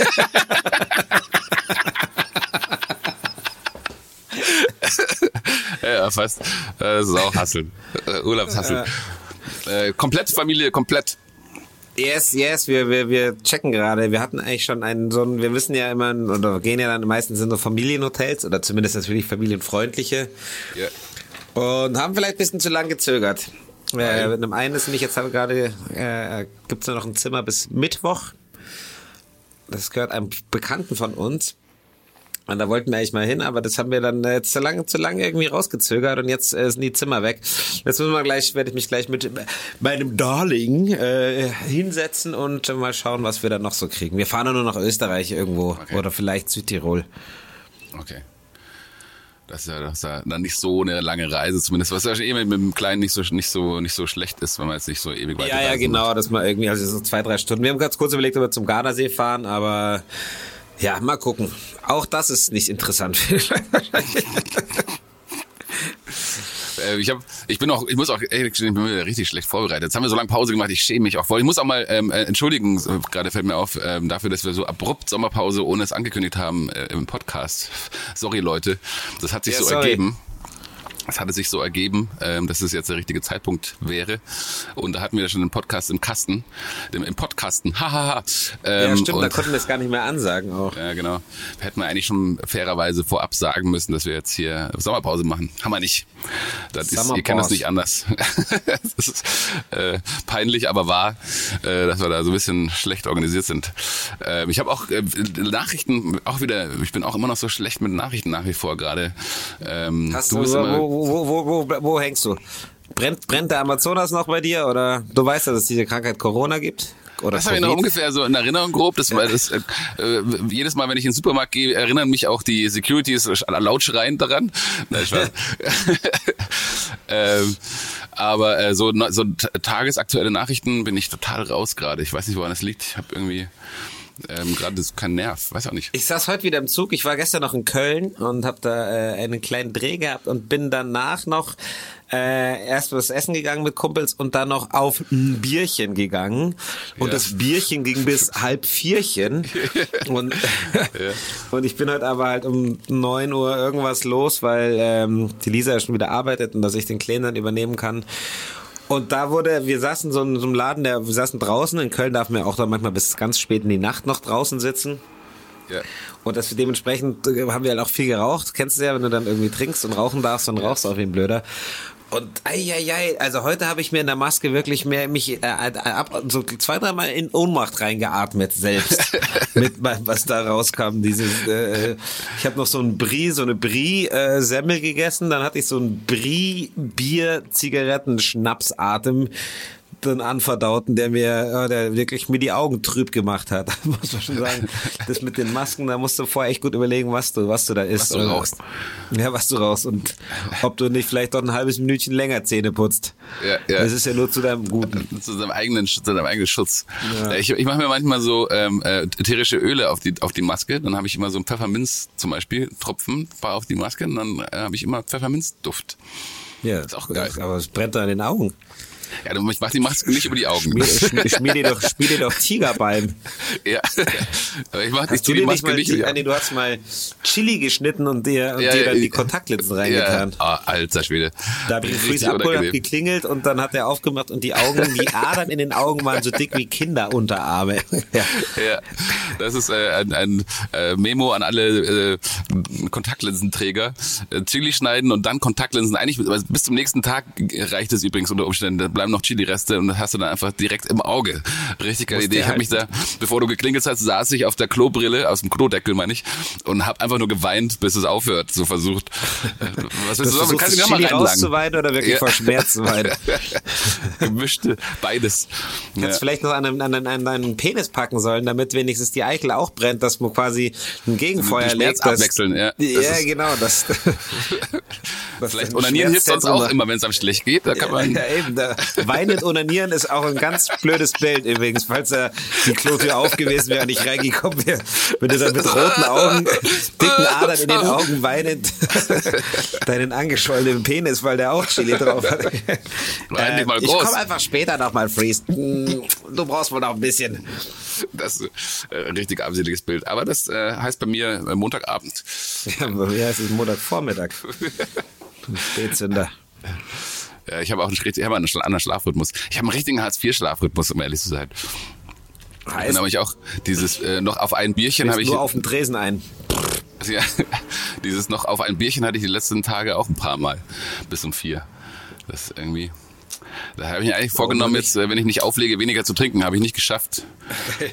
Ja, fast. Das ist auch Hasseln. Äh, Urlaubshasseln. Äh, komplett Familie, komplett. Yes, yes, wir, wir, wir checken gerade. Wir hatten eigentlich schon einen so einen, wir wissen ja immer, oder gehen ja dann meistens in so Familienhotels, oder zumindest natürlich familienfreundliche, Ja. und haben vielleicht ein bisschen zu lang gezögert. Äh, mit einem einen ist nämlich, jetzt habe ich gerade, äh, gibt es nur noch ein Zimmer bis Mittwoch. Das gehört einem Bekannten von uns. Und da wollten wir eigentlich mal hin, aber das haben wir dann äh, zu lange, zu lange irgendwie rausgezögert und jetzt äh, sind die Zimmer weg. Jetzt müssen wir gleich, werde ich mich gleich mit meinem Darling äh, hinsetzen und äh, mal schauen, was wir dann noch so kriegen. Wir fahren nur nach Österreich irgendwo, Okay. oder vielleicht Südtirol. Okay. Das ist ja, das ist ja dann nicht so eine lange Reise zumindest, was ja schon eh mit dem Kleinen nicht so, nicht so, nicht so schlecht ist, wenn man jetzt nicht so ewig weiter Ja, ja, reisen genau, muss. dass man irgendwie, also so zwei, drei Stunden. Wir haben ganz kurz überlegt, ob wir zum Gardasee fahren, aber ja, mal gucken. Auch das ist nicht interessant. Äh, ich hab, ich bin auch, ich muss auch, ey, ich bin wieder richtig schlecht vorbereitet. Jetzt haben wir so lange Pause gemacht, ich schäme mich auch voll. Ich muss auch mal ähm, äh, entschuldigen, äh, gerade fällt mir auf, ähm, dafür, dass wir so abrupt Sommerpause, ohne es angekündigt haben, äh, im Podcast. Sorry, Leute. Das hat sich Ja, so sorry. ergeben. Es hatte sich so ergeben, ähm, dass es jetzt der richtige Zeitpunkt wäre. Und da hatten wir ja schon einen Podcast im Kasten. Im, im Podcasten. Hahaha. Ähm, Ja, stimmt, und da konnten wir es gar nicht mehr ansagen auch. Ja, genau. Hätten wir eigentlich schon fairerweise vorab sagen müssen, dass wir jetzt hier Sommerpause machen. Haben wir nicht. Das ist, ihr Sommerpause. kennt das nicht anders. Das ist äh, peinlich, aber wahr, äh, dass wir da so ein bisschen schlecht organisiert sind. Äh, ich habe auch äh, Nachrichten, auch wieder, ich bin auch immer noch so schlecht mit Nachrichten nach wie vor gerade. Ähm, Hast du du, bist wo, immer, wo, wo, wo, wo, wo, wo hängst du? Brennt, brennt der Amazonas noch bei dir, oder du weißt ja, dass es diese Krankheit Corona gibt? oder Das habe ich noch ungefähr so in Erinnerung grob. Das war das, äh, jedes Mal, wenn ich in den Supermarkt gehe, erinnern mich auch die Securities laut schreiend daran. Nein, Spaß. ähm, aber äh, so, so tagesaktuelle Nachrichten bin ich total raus gerade. Ich weiß nicht, woran das liegt. Ich habe irgendwie ähm, gerade keinen Nerv. Weiß auch nicht. Ich saß heute wieder im Zug. Ich war gestern noch in Köln und habe da äh, einen kleinen Dreh gehabt und bin danach noch äh, erst was essen gegangen mit Kumpels und dann noch auf ein Bierchen gegangen. Und ja. das Bierchen ging bis halb vierchen. und, ja. und ich bin heute aber halt um neun Uhr irgendwas los, weil ähm, die Lisa ja schon wieder arbeitet und dass ich den Kleinen dann übernehmen kann. Und da wurde, wir saßen so in so einem Laden, der, wir saßen draußen, in Köln darf man ja auch da manchmal bis ganz spät in die Nacht noch draußen sitzen. Ja. Und das dementsprechend haben wir halt auch viel geraucht. Kennst du ja, wenn du dann irgendwie trinkst und rauchen darfst, dann rauchst du auch wie ein Blöder. Und eieiei, also heute habe ich mir in der Maske wirklich mehr mich äh, ab, so zwei, dreimal in Ohnmacht reingeatmet selbst, mit was da rauskam. Dieses, äh, ich habe noch so ein Brie, so eine Brie-Semmel äh, gegessen, dann hatte ich so ein Brie-Bier-Zigaretten-Schnapsatem, den anverdauten, der mir, der wirklich mir die Augen trüb gemacht hat, muss man schon sagen. Das mit den Masken, da musst du vorher echt gut überlegen, was du, was du da isst. Was du rauchst. Ja, was du rauchst und ob du nicht vielleicht doch ein halbes Minütchen länger Zähne putzt. Ja, ja. Das ist ja nur zu deinem Guten. Zu deinem eigenen, zu deinem eigenen Schutz. Ja. Ich, ich mache mir manchmal so ähm, äh, ätherische Öle auf die auf die Maske, dann habe ich immer so ein Pfefferminz zum Beispiel, Tropfen, paar auf die Maske und dann äh, habe ich immer Pfefferminzduft. Ja, ist auch geil. Aber es brennt da in den Augen. Ja, du machst die Maske nicht über die Augen. Schmier, schmier dir doch, schmier dir doch Tigerbalm. Ja. Ich mach hast die, du die Maske nicht. nicht Mal, nee, du hast mal Chili geschnitten und dir, und ja, dir dann ja, die Kontaktlinsen reingetan. Ja. Oh, alter Schwede. Da habe ich ihn früh abgeholt, hab geklingelt und dann hat er aufgemacht und die Augen, die Adern in den Augen waren so dick wie Kinderunterarme. Ja, ja. Das ist äh, ein, ein äh, Memo an alle äh, Kontaktlinsenträger. Äh, Chili schneiden und dann Kontaktlinsen. Eigentlich bis zum nächsten Tag reicht es übrigens unter Umständen. Da bleiben noch Chili-Reste und das hast du dann einfach direkt im Auge. Richtig geile Idee. Ich habe mich da, bevor du geklingelt hast, saß ich auf der Klobrille, aus dem Klodeckel meine ich, und habe einfach nur geweint, bis es aufhört. So versucht. Was willst du sagen? Kannst du Chili rauszuweinen oder wirklich ja. vor Schmerz zu weinen? Gemischte, beides. Kannst ja. vielleicht noch an einen, an, einen, an einen Penis packen sollen, damit wenigstens die Eichel auch brennt, dass man quasi ein Gegenfeuer legt. Abwechseln, ja. Ja, genau. Das, das vielleicht onanieren hilft sonst auch immer, wenn es einem schlecht geht. Da kann man ja, eben, da weinend onanieren ist auch ein ganz blödes Bild übrigens, falls da die Klotür auf gewesen wäre und ich reingekommen wäre. Wenn du dann mit roten Augen, dicken Adern in den Augen weinend deinen angeschwollenen Penis, weil der auch Chili drauf hat. Äh, mal ich komme einfach später nochmal, Freeze. Du brauchst wohl noch ein bisschen. Das ist ein richtig armseliges Bild. Aber das äh, heißt bei mir äh, Montagabend. Ja, bei mir heißt es Montagvormittag. Spätzünder. Ja, ich habe auch einen, ich habe einen anderen Schlafrhythmus. Ich habe einen richtigen Hartz vier Schlafrhythmus, um ehrlich zu sein. Heißt, dann habe ich auch dieses äh, noch auf ein Bierchen habe ich nur auf dem Tresen ein. Ja, dieses noch auf ein Bierchen hatte ich die letzten Tage auch ein paar Mal bis um vier. Das ist irgendwie. Da habe ich mir eigentlich vorgenommen, jetzt, wenn ich nicht auflege, weniger zu trinken. Habe ich nicht geschafft. Okay.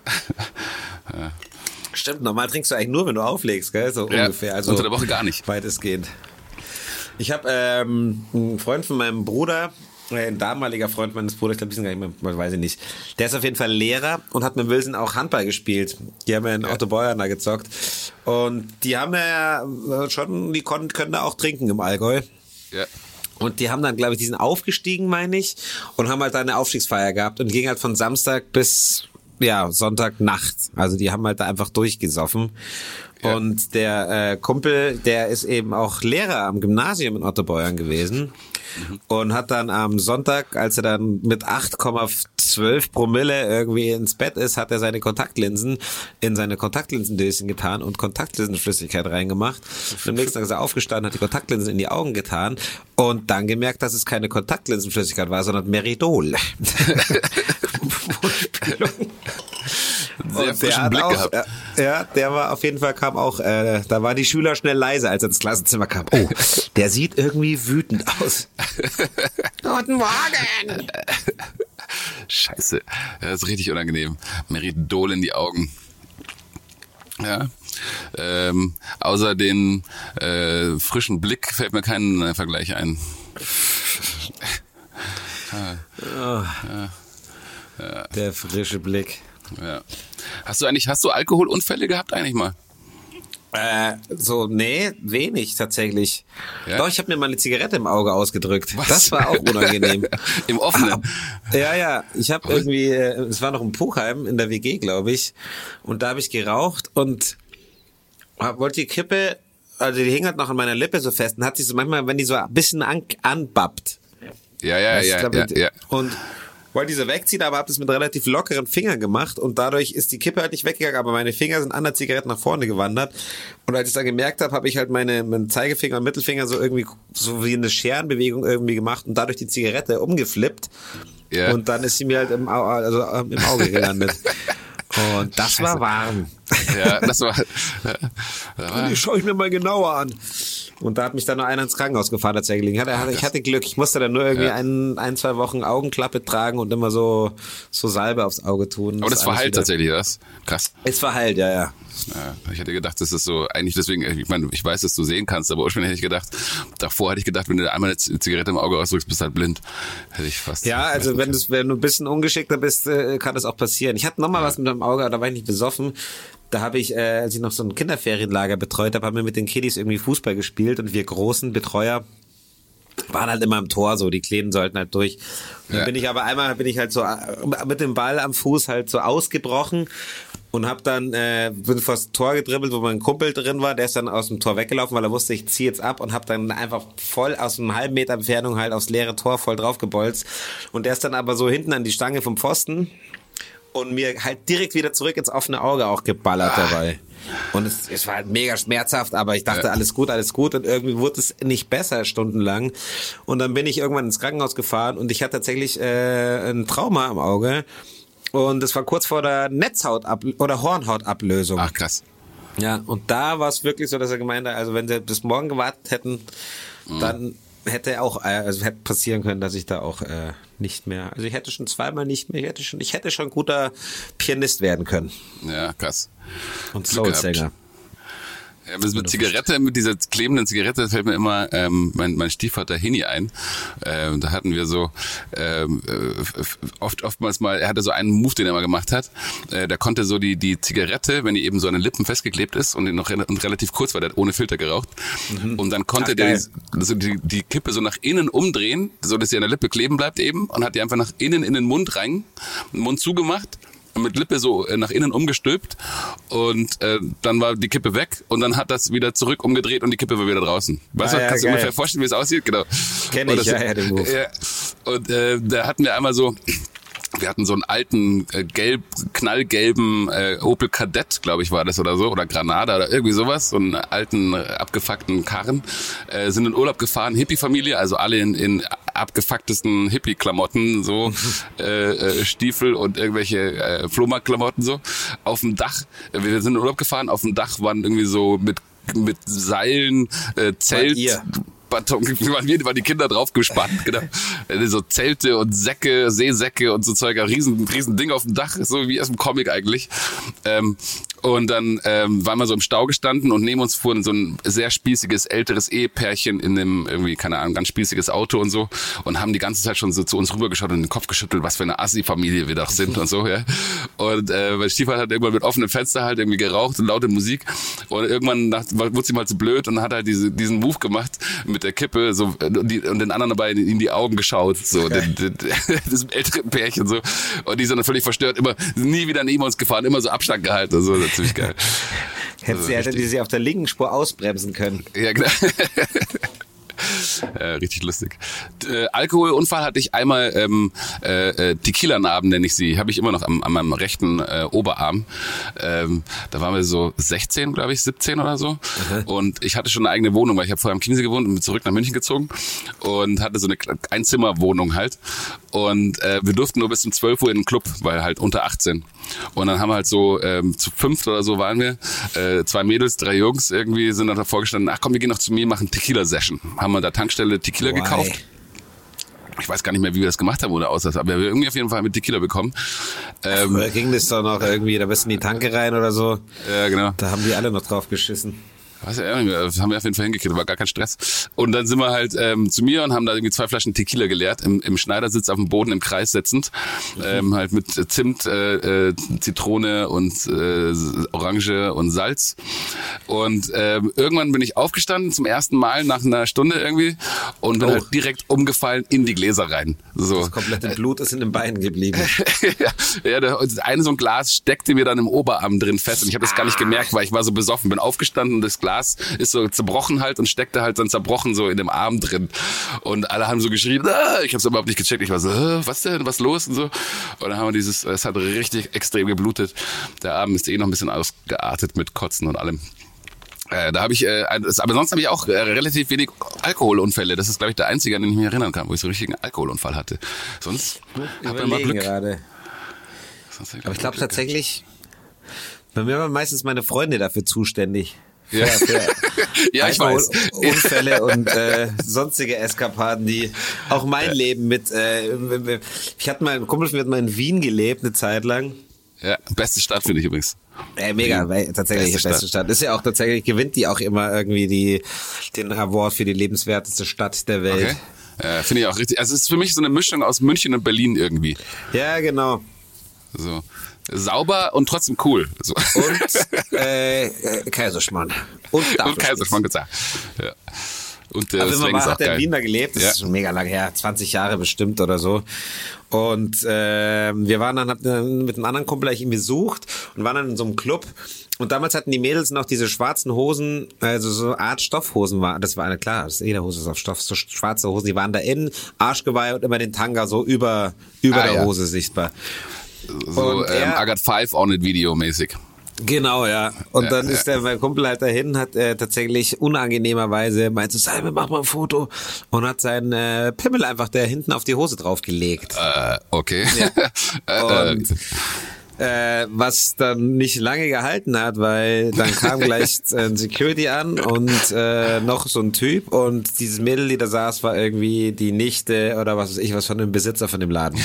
Ja. Stimmt, normal trinkst du eigentlich nur, wenn du auflegst, gell? So ja, ungefähr. Also unter der Woche gar nicht. Weitestgehend. Ich habe ähm, einen Freund von meinem Bruder, ein damaliger Freund meines Bruders, ich glaube, die sind gar nicht mehr, weiß ich nicht. Der ist auf jeden Fall Lehrer und hat mit Wilson auch Handball gespielt. Die haben ja in ja. Otto Beuern da gezockt. Und die haben ja schon, die konnten, können da auch trinken im Allgäu. Ja. Und die haben dann, glaube ich, die sind aufgestiegen, meine ich, und haben halt da eine Aufstiegsfeier gehabt und ging halt von Samstag bis, ja, Sonntagnacht. Also die haben halt da einfach durchgesoffen. Ja. Und der äh, Kumpel, der ist eben auch Lehrer am Gymnasium in Otto Beuern gewesen. Mhm. Und hat dann am Sonntag, als er dann mit acht Komma zwölf Promille irgendwie ins Bett ist, hat er seine Kontaktlinsen in seine Kontaktlinsendöschen getan und Kontaktlinsenflüssigkeit reingemacht. Und am nächsten Tag ist er aufgestanden, hat die Kontaktlinsen in die Augen getan und dann gemerkt, dass es keine Kontaktlinsenflüssigkeit war, sondern Meridol. Sehr und der hat Blick auch, gehabt. Äh, ja, der war auf jeden Fall, kam auch, äh, da waren die Schüler schnell leise, als er ins Klassenzimmer kam. Oh, der sieht irgendwie wütend aus. Guten Morgen! Scheiße, das ist richtig unangenehm. Meridol in die Augen. Ja. Ähm, außer den äh, frischen Blick fällt mir kein äh, Vergleich ein. ah, oh. ja. Ja. Der frische Blick. Ja. Hast du eigentlich, hast du Alkoholunfälle gehabt eigentlich mal? Äh, so, nee, wenig tatsächlich. Ja? Doch, ich habe mir mal eine Zigarette im Auge ausgedrückt. Was? Das war auch unangenehm. Im Offenen? Ja, ja. Ich habe irgendwie, es war noch im Puchheim in der W G, glaube ich. Und da habe ich geraucht und wollte die Kippe, also die hing halt noch an meiner Lippe so fest und hat sich so manchmal, wenn die so ein bisschen an, anbappt. Ja, ja, ja, glaub, ja, ja. Und wollte diese wegziehen, aber habe das mit relativ lockeren Fingern gemacht und dadurch ist die Kippe halt nicht weggegangen, aber meine Finger sind an der Zigarette nach vorne gewandert und als ich dann gemerkt habe, habe ich halt meine, meine Zeigefinger und Mittelfinger so irgendwie so wie eine Scherenbewegung irgendwie gemacht und dadurch die Zigarette umgeflippt yeah. und dann ist sie mir halt im, Au- also, ähm, im Auge gelandet. Und das Scheiße. war warm. Ja, das war... Und die schaue ich mir mal genauer an. Und da hat mich dann nur einer ins Krankenhaus gefahren tatsächlich. Ich hatte, ich hatte Glück. Ich musste dann nur irgendwie ja. ein, ein, zwei Wochen Augenklappe tragen und immer so, so Salbe aufs Auge tun. Aber das, das verheilt tatsächlich, das? Krass. Es verheilt, ja, ja. Ja, ich hätte gedacht, das ist so, eigentlich deswegen, ich meine, ich weiß, dass du sehen kannst, aber ursprünglich hätte ich gedacht, davor hätte ich gedacht, wenn du einmal eine Zigarette im Auge ausdrückst, bist du halt blind. Hätte ich fast. Ja, also wenn, das, wenn du ein bisschen ungeschickter bist, kann das auch passieren. Ich hatte nochmal ja. was mit dem Auge, da war ich nicht besoffen. Da habe ich, äh, als ich noch so ein Kinderferienlager betreut habe, haben wir mit den Kiddies irgendwie Fußball gespielt und wir großen Betreuer waren halt immer im Tor so, die Kleinen sollten halt durch. Und dann ja. bin ich aber einmal, bin ich halt so mit dem Ball am Fuß halt so ausgebrochen und hab dann, äh, bin vor das Tor gedribbelt, wo mein Kumpel drin war, der ist dann aus dem Tor weggelaufen, weil er wusste, ich ziehe jetzt ab und hab dann einfach voll aus einem halben Meter Entfernung halt aufs leere Tor voll draufgebolzt und der ist dann aber so hinten an die Stange vom Pfosten und mir halt direkt wieder zurück ins offene Auge auch geballert ah. dabei. Und es, es war halt mega schmerzhaft, aber ich dachte, ja. alles gut, alles gut. Und irgendwie wurde es nicht besser stundenlang. Und dann bin ich irgendwann ins Krankenhaus gefahren und ich hatte tatsächlich äh, ein Trauma am Auge. Und es war kurz vor der Netzhautab- oder Hornhautablösung. Ach, krass. Ja, und da war es wirklich so, dass er gemeint hat, also wenn sie bis morgen gewartet hätten, mhm. dann hätte auch, also hätte passieren können, dass ich da auch äh, nicht mehr, also ich hätte schon zweimal nicht mehr, ich hätte schon, ich hätte schon guter Pianist werden können. Ja, krass. Und Soulsänger. Ja, mit, mit Zigarette, mit dieser klebenden Zigarette fällt mir immer ähm, mein, mein Stiefvater Hini ein. Ähm, da hatten wir so ähm, oft oftmals mal, er hatte so einen Move, den er mal gemacht hat. Äh, der konnte so die die Zigarette, wenn die eben so an den Lippen festgeklebt ist und noch re- und relativ kurz war, der hat ohne Filter geraucht. Mhm. Und dann konnte Ach, der die, so die, die Kippe so nach innen umdrehen, so dass sie an der Lippe kleben bleibt eben und hat die einfach nach innen in den Mund rein, den Mund zugemacht. Mit Lippe so nach innen umgestülpt und äh, dann war die Kippe weg und dann hat das wieder zurück umgedreht und die Kippe war wieder draußen. Weißt ah, du, ja, kannst geil. du ungefähr vorstellen, wie es aussieht? Genau. Kenn ich, das, ja, ja, den Move. Ja, und äh, da hatten wir einmal so, wir hatten so einen alten, äh, gelb, knallgelben äh, Opel Kadett, glaube ich, war das oder so, oder Granada oder irgendwie sowas, so einen alten, äh, abgefuckten Karren, äh, sind in Urlaub gefahren, Hippie-Familie, also alle in, in abgefucktesten Hippie-Klamotten, so äh, äh, Stiefel und irgendwelche äh, Flohmarkt-Klamotten so, auf dem Dach, äh, wir sind in Urlaub gefahren, auf dem Dach waren irgendwie so mit mit Seilen, äh, Zelt, Baton, waren wir, waren die Kinder drauf gespannt, genau. So Zelte und Säcke, Seesäcke und so Zeug, ein riesen, riesen Ding auf dem Dach, so wie aus dem Comic eigentlich. Ähm, und dann ähm, waren wir so im Stau gestanden und neben uns fuhren so ein sehr spießiges, älteres Ehepärchen in einem, irgendwie, keine Ahnung, ganz spießiges Auto und so und haben die ganze Zeit schon so zu uns rübergeschaut und den Kopf geschüttelt, was für eine Assi-Familie wir doch sind und so, ja. Und äh, mein Stiefvater hat irgendwann mit offenem Fenster halt irgendwie geraucht und laute Musik und irgendwann nach, wurde sie mal zu blöd und hat halt diese, diesen Move gemacht mit der Kippe so und, die, und den anderen dabei in die Augen geschaut, so den, den, das ältere Pärchen so und die sind dann völlig verstört, immer nie wieder neben uns gefahren, immer so Abstand gehalten, so, das ist ziemlich geil. Hätte also, sie, hätte die sie auf der linken Spur ausbremsen können. Ja, genau. Äh, richtig lustig. Äh, Alkoholunfall hatte ich einmal, ähm, äh, Tequila-Narben nenne ich sie, habe ich immer noch am, an meinem rechten äh, Oberarm. Ähm, da waren wir so sechzehn, glaube ich, siebzehn oder so. Mhm. Und ich hatte schon eine eigene Wohnung, weil ich habe vorher am Chiemsee gewohnt und bin zurück nach München gezogen und hatte so eine Einzimmerwohnung halt. Und äh, wir durften nur bis um zwölf Uhr in den Club, weil halt unter achtzehn. Und dann haben wir halt so, ähm, zu fünft oder so waren wir, äh, zwei Mädels, drei Jungs irgendwie sind dann davor gestanden, ach komm, wir gehen noch zu mir, machen Tequila-Session. Haben wir da Tankstelle Tequila Why? gekauft. Ich weiß gar nicht mehr, wie wir das gemacht haben oder aussah, aber wir haben irgendwie auf jeden Fall mit Tequila bekommen. Ähm, Früher ging das doch noch irgendwie, da bist du in die Tanke rein oder so. Ja, genau. Da haben die alle noch drauf geschissen. Was ja, das haben wir auf jeden Fall hingekriegt, war gar kein Stress. Und dann sind wir halt ähm, zu mir und haben da irgendwie zwei Flaschen Tequila geleert, im, im Schneidersitz auf dem Boden im Kreis sitzend, ähm, halt mit Zimt, äh, äh, Zitrone und äh, Orange und Salz. Und ähm, irgendwann bin ich aufgestanden zum ersten Mal nach einer Stunde irgendwie und bin oh. halt direkt umgefallen in die Gläser rein. So. Das komplette Blut ist in den Beinen geblieben. ja, ja, der, eine so ein Glas steckte mir dann im Oberarm drin fest und ich habe das ah. gar nicht gemerkt, weil ich war so besoffen, bin aufgestanden und das Glas ist so zerbrochen halt und steckte halt dann zerbrochen so in dem Arm drin. Und alle haben so geschrien, ah! Ich habe es überhaupt nicht gecheckt. Ich war so, was denn, was los und so. Und dann haben wir dieses, es hat richtig extrem geblutet. Der Arm ist eh noch ein bisschen ausgeartet mit Kotzen und allem. Äh, da habe ich, äh, aber sonst habe ich auch äh, relativ wenig Alkoholunfälle. Das ist, glaube ich, der einzige, an den ich mich erinnern kann, wo ich so einen richtigen Alkoholunfall hatte. Sonst habe ich immer Glück. Gerade. Aber ich glaube tatsächlich, bei mir waren meistens meine Freunde dafür zuständig. Für, ja, für ja ich weiß. Unfälle und äh, sonstige Eskapaden, die auch mein ja. Leben mit. Äh, ich hatte mal einen Kumpel, wir hatten mal in Wien gelebt eine Zeit lang. Ja, beste Stadt finde ich übrigens. Äh, mega, weil tatsächlich beste, beste Stadt. Stadt. Ist ja auch tatsächlich, gewinnt die auch immer irgendwie die den Award für die lebenswerteste Stadt der Welt. Okay. Äh, finde ich auch richtig. Also es ist für mich so eine Mischung aus München und Berlin irgendwie. Ja, genau. So. Sauber und trotzdem cool. So. Und äh, Kaiserschmarrn. Und, und Kaiserschmarrn gesagt. Ja. Und der also man hat in Wien da gelebt, das ja. ist schon mega lang her, zwanzig Jahre bestimmt oder so. Und äh, wir waren dann, hatten mit einem anderen Kumpel ich ihn besucht und waren dann in so einem Club. Und damals hatten die Mädels noch diese schwarzen Hosen, also so eine Art Stoffhosen war. Das war eine, klar, das jede Hose ist auf Stoff, so schwarze Hosen, die waren da innen, Arschgeweih und immer den Tanga so über, über ah, der ja. Hose sichtbar. So ähm, er, I got five on it Video mäßig. Genau, ja. Und ja, dann ja. ist der mein Kumpel halt dahin, hat äh, tatsächlich unangenehmerweise meint so, Simon, mach mal ein Foto und hat seinen äh, Pimmel einfach da hinten auf die Hose draufgelegt. Äh, okay. Ja. Und äh, was dann nicht lange gehalten hat, weil dann kam gleich ein Security an und äh, noch so ein Typ und dieses Mädel, die da saß, war irgendwie die Nichte oder was weiß ich, was von dem Besitzer von dem Laden.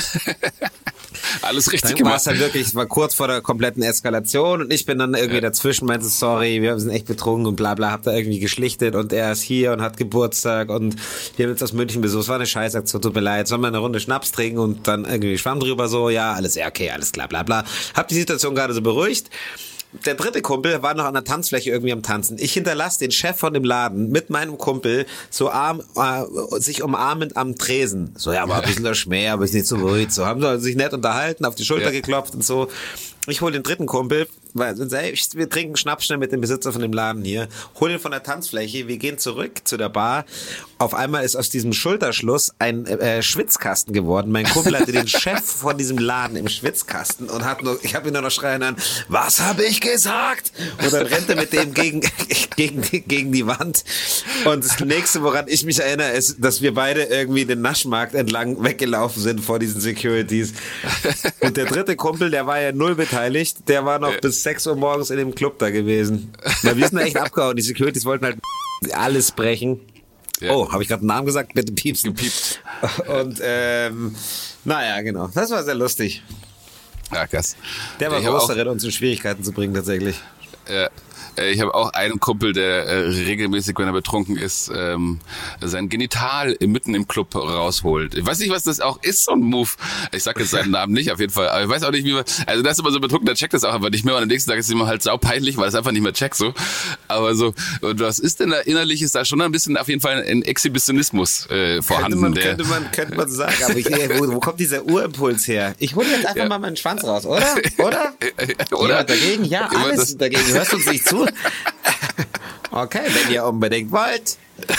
Alles richtig dann gemacht. War es halt wirklich, es war kurz vor der kompletten Eskalation und ich bin dann irgendwie ja. dazwischen, meinte, sorry, wir sind echt betrunken und bla bla, hab da irgendwie geschlichtet und er ist hier und hat Geburtstag und wir haben jetzt aus München besucht, es war eine Scheißaktion, tut mir leid, sollen wir eine Runde Schnaps trinken und dann irgendwie Schwamm drüber so, ja, alles, ja, okay, alles klar, bla bla. Hab die Situation gerade so beruhigt. Der dritte Kumpel war noch an der Tanzfläche irgendwie am Tanzen. Ich hinterlasse den Chef von dem Laden mit meinem Kumpel so arm, äh, sich umarmend am Tresen. So, ja, aber ein bisschen der Schmäh, aber ist nicht so ruhig. So, haben sie sich nett unterhalten, auf die Schulter ja. geklopft und so. Ich hole den dritten Kumpel, weil wir trinken Schnaps schnell mit dem Besitzer von dem Laden hier, hol ihn von der Tanzfläche, wir gehen zurück zu der Bar. Auf einmal ist aus diesem Schulterschluss ein äh, Schwitzkasten geworden. Mein Kumpel hatte den Chef von diesem Laden im Schwitzkasten und hat nur, ich habe ihn nur noch schreien an, was habe ich gesagt? Und dann rennt er mit dem gegen, gegen, gegen die Wand. Und das nächste, woran ich mich erinnere, ist, dass wir beide irgendwie den Naschmarkt entlang weggelaufen sind vor diesen Securities. Und der dritte Kumpel, der war ja null beteiligt, der war noch bis sechs Uhr morgens in dem Club da gewesen. Weil wir sind echt abgehauen. Die Securities wollten halt alles brechen. Ja. Oh, habe ich gerade einen Namen gesagt? Bitte piepsen. Gepiept. Und ähm, naja, genau. Das war sehr lustig. Ja, krass. Der war groß darin, uns in Schwierigkeiten zu bringen tatsächlich. Ja. Ich habe auch einen Kumpel, der äh, regelmäßig, wenn er betrunken ist, ähm, sein Genital mitten im Club rausholt. Ich weiß nicht, was das auch ist, so ein Move. Ich sag jetzt seinen Namen nicht, auf jeden Fall. Aber ich weiß auch nicht, wie man... Also der ist immer so betrunken, der checkt das auch einfach nicht mehr. Und am nächsten Tag ist es immer halt saupeinlich, weil es einfach nicht mehr checkt so. Aber so, und was ist denn da innerlich? Ist da schon ein bisschen auf jeden Fall ein Exhibitionismus äh, vorhanden. Könnte man, der, könnte man, könnte man sagen. Aber ich, wo, wo kommt dieser Urimpuls her? Ich hole jetzt einfach ja. mal meinen Schwanz raus, oder? Oder? Oder? Jemand dagegen? Ja, Jemand alles das, dagegen. Hörst du uns nicht zu? Okay, wenn ihr unbedingt wollt.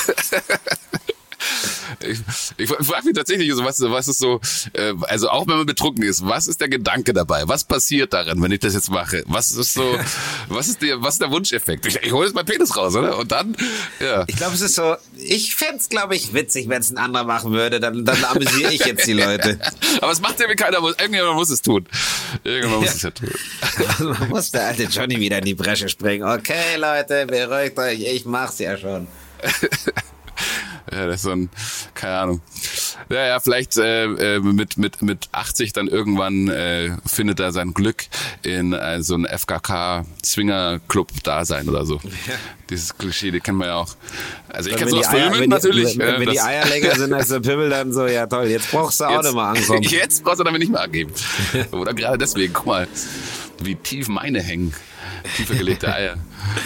Ich, ich frage mich tatsächlich, also was, was ist so, äh, also auch wenn man betrunken ist, was ist der Gedanke dabei? Was passiert daran, wenn ich das jetzt mache? Was ist so, was ist der, was ist der Wunscheffekt? Ich, ich hole jetzt meinen Penis raus, oder? Und dann, ja. Ich glaube, es ist so, ich fände es, glaube ich, witzig, wenn es ein anderer machen würde, dann, dann amüsiere ich jetzt die Leute. Aber es macht ja wie keiner, irgendjemand muss es tun. Irgendjemand muss ja. es ja tun. Man muss der alte Johnny wieder in die Bresche springen. Okay, Leute, beruhigt euch, ich mach's ja schon. Ja, das ist so ein, keine Ahnung. Ja, ja, vielleicht äh, mit mit mit achtzig dann irgendwann äh, findet er sein Glück in äh, so einem F K K-Swinger-Club-Dasein oder so. Ja. Dieses Klischee, die kennen wir ja auch. Also ich kenne so aus Filmen natürlich. Wenn, wenn, äh, wenn die Eier länger sind als der Pimmel, dann so, ja toll, jetzt brauchst du auch jetzt, nicht mal ankommen. Jetzt brauchst du damit nicht mehr angeben. Oder gerade deswegen, guck mal, wie tief meine hängen. Tiefer gelegte Eier.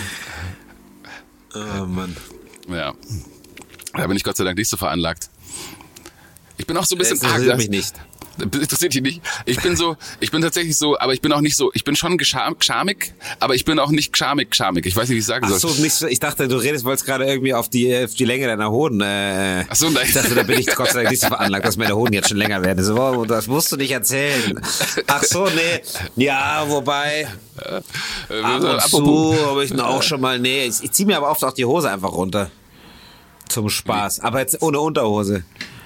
Oh Mann. Ja. Da bin ich Gott sei Dank nicht so veranlagt. Ich bin auch so ein bisschen... Das interessiert mich nicht. Interessiert dich nicht? Ich bin so, ich bin tatsächlich so, aber ich bin auch nicht so, ich bin schon geschamig, aber ich bin auch nicht schamig, schamig. Ich weiß nicht, wie ich sagen soll. Ach so, nicht so, ich dachte, du redest, wolltest gerade irgendwie auf die, auf die Länge deiner Hoden. Äh, Ach so, nein. Ich dachte, da bin ich Gott sei Dank nicht so veranlagt, dass meine Hoden jetzt schon länger werden. So, oh, das musst du nicht erzählen. Ach so, nee. Ja, wobei... Ja, äh, ab und zu habe ich auch schon mal, nee, ich, ich ziehe mir aber oft auch die Hose einfach runter. Zum Spaß. Aber jetzt ohne Unterhose.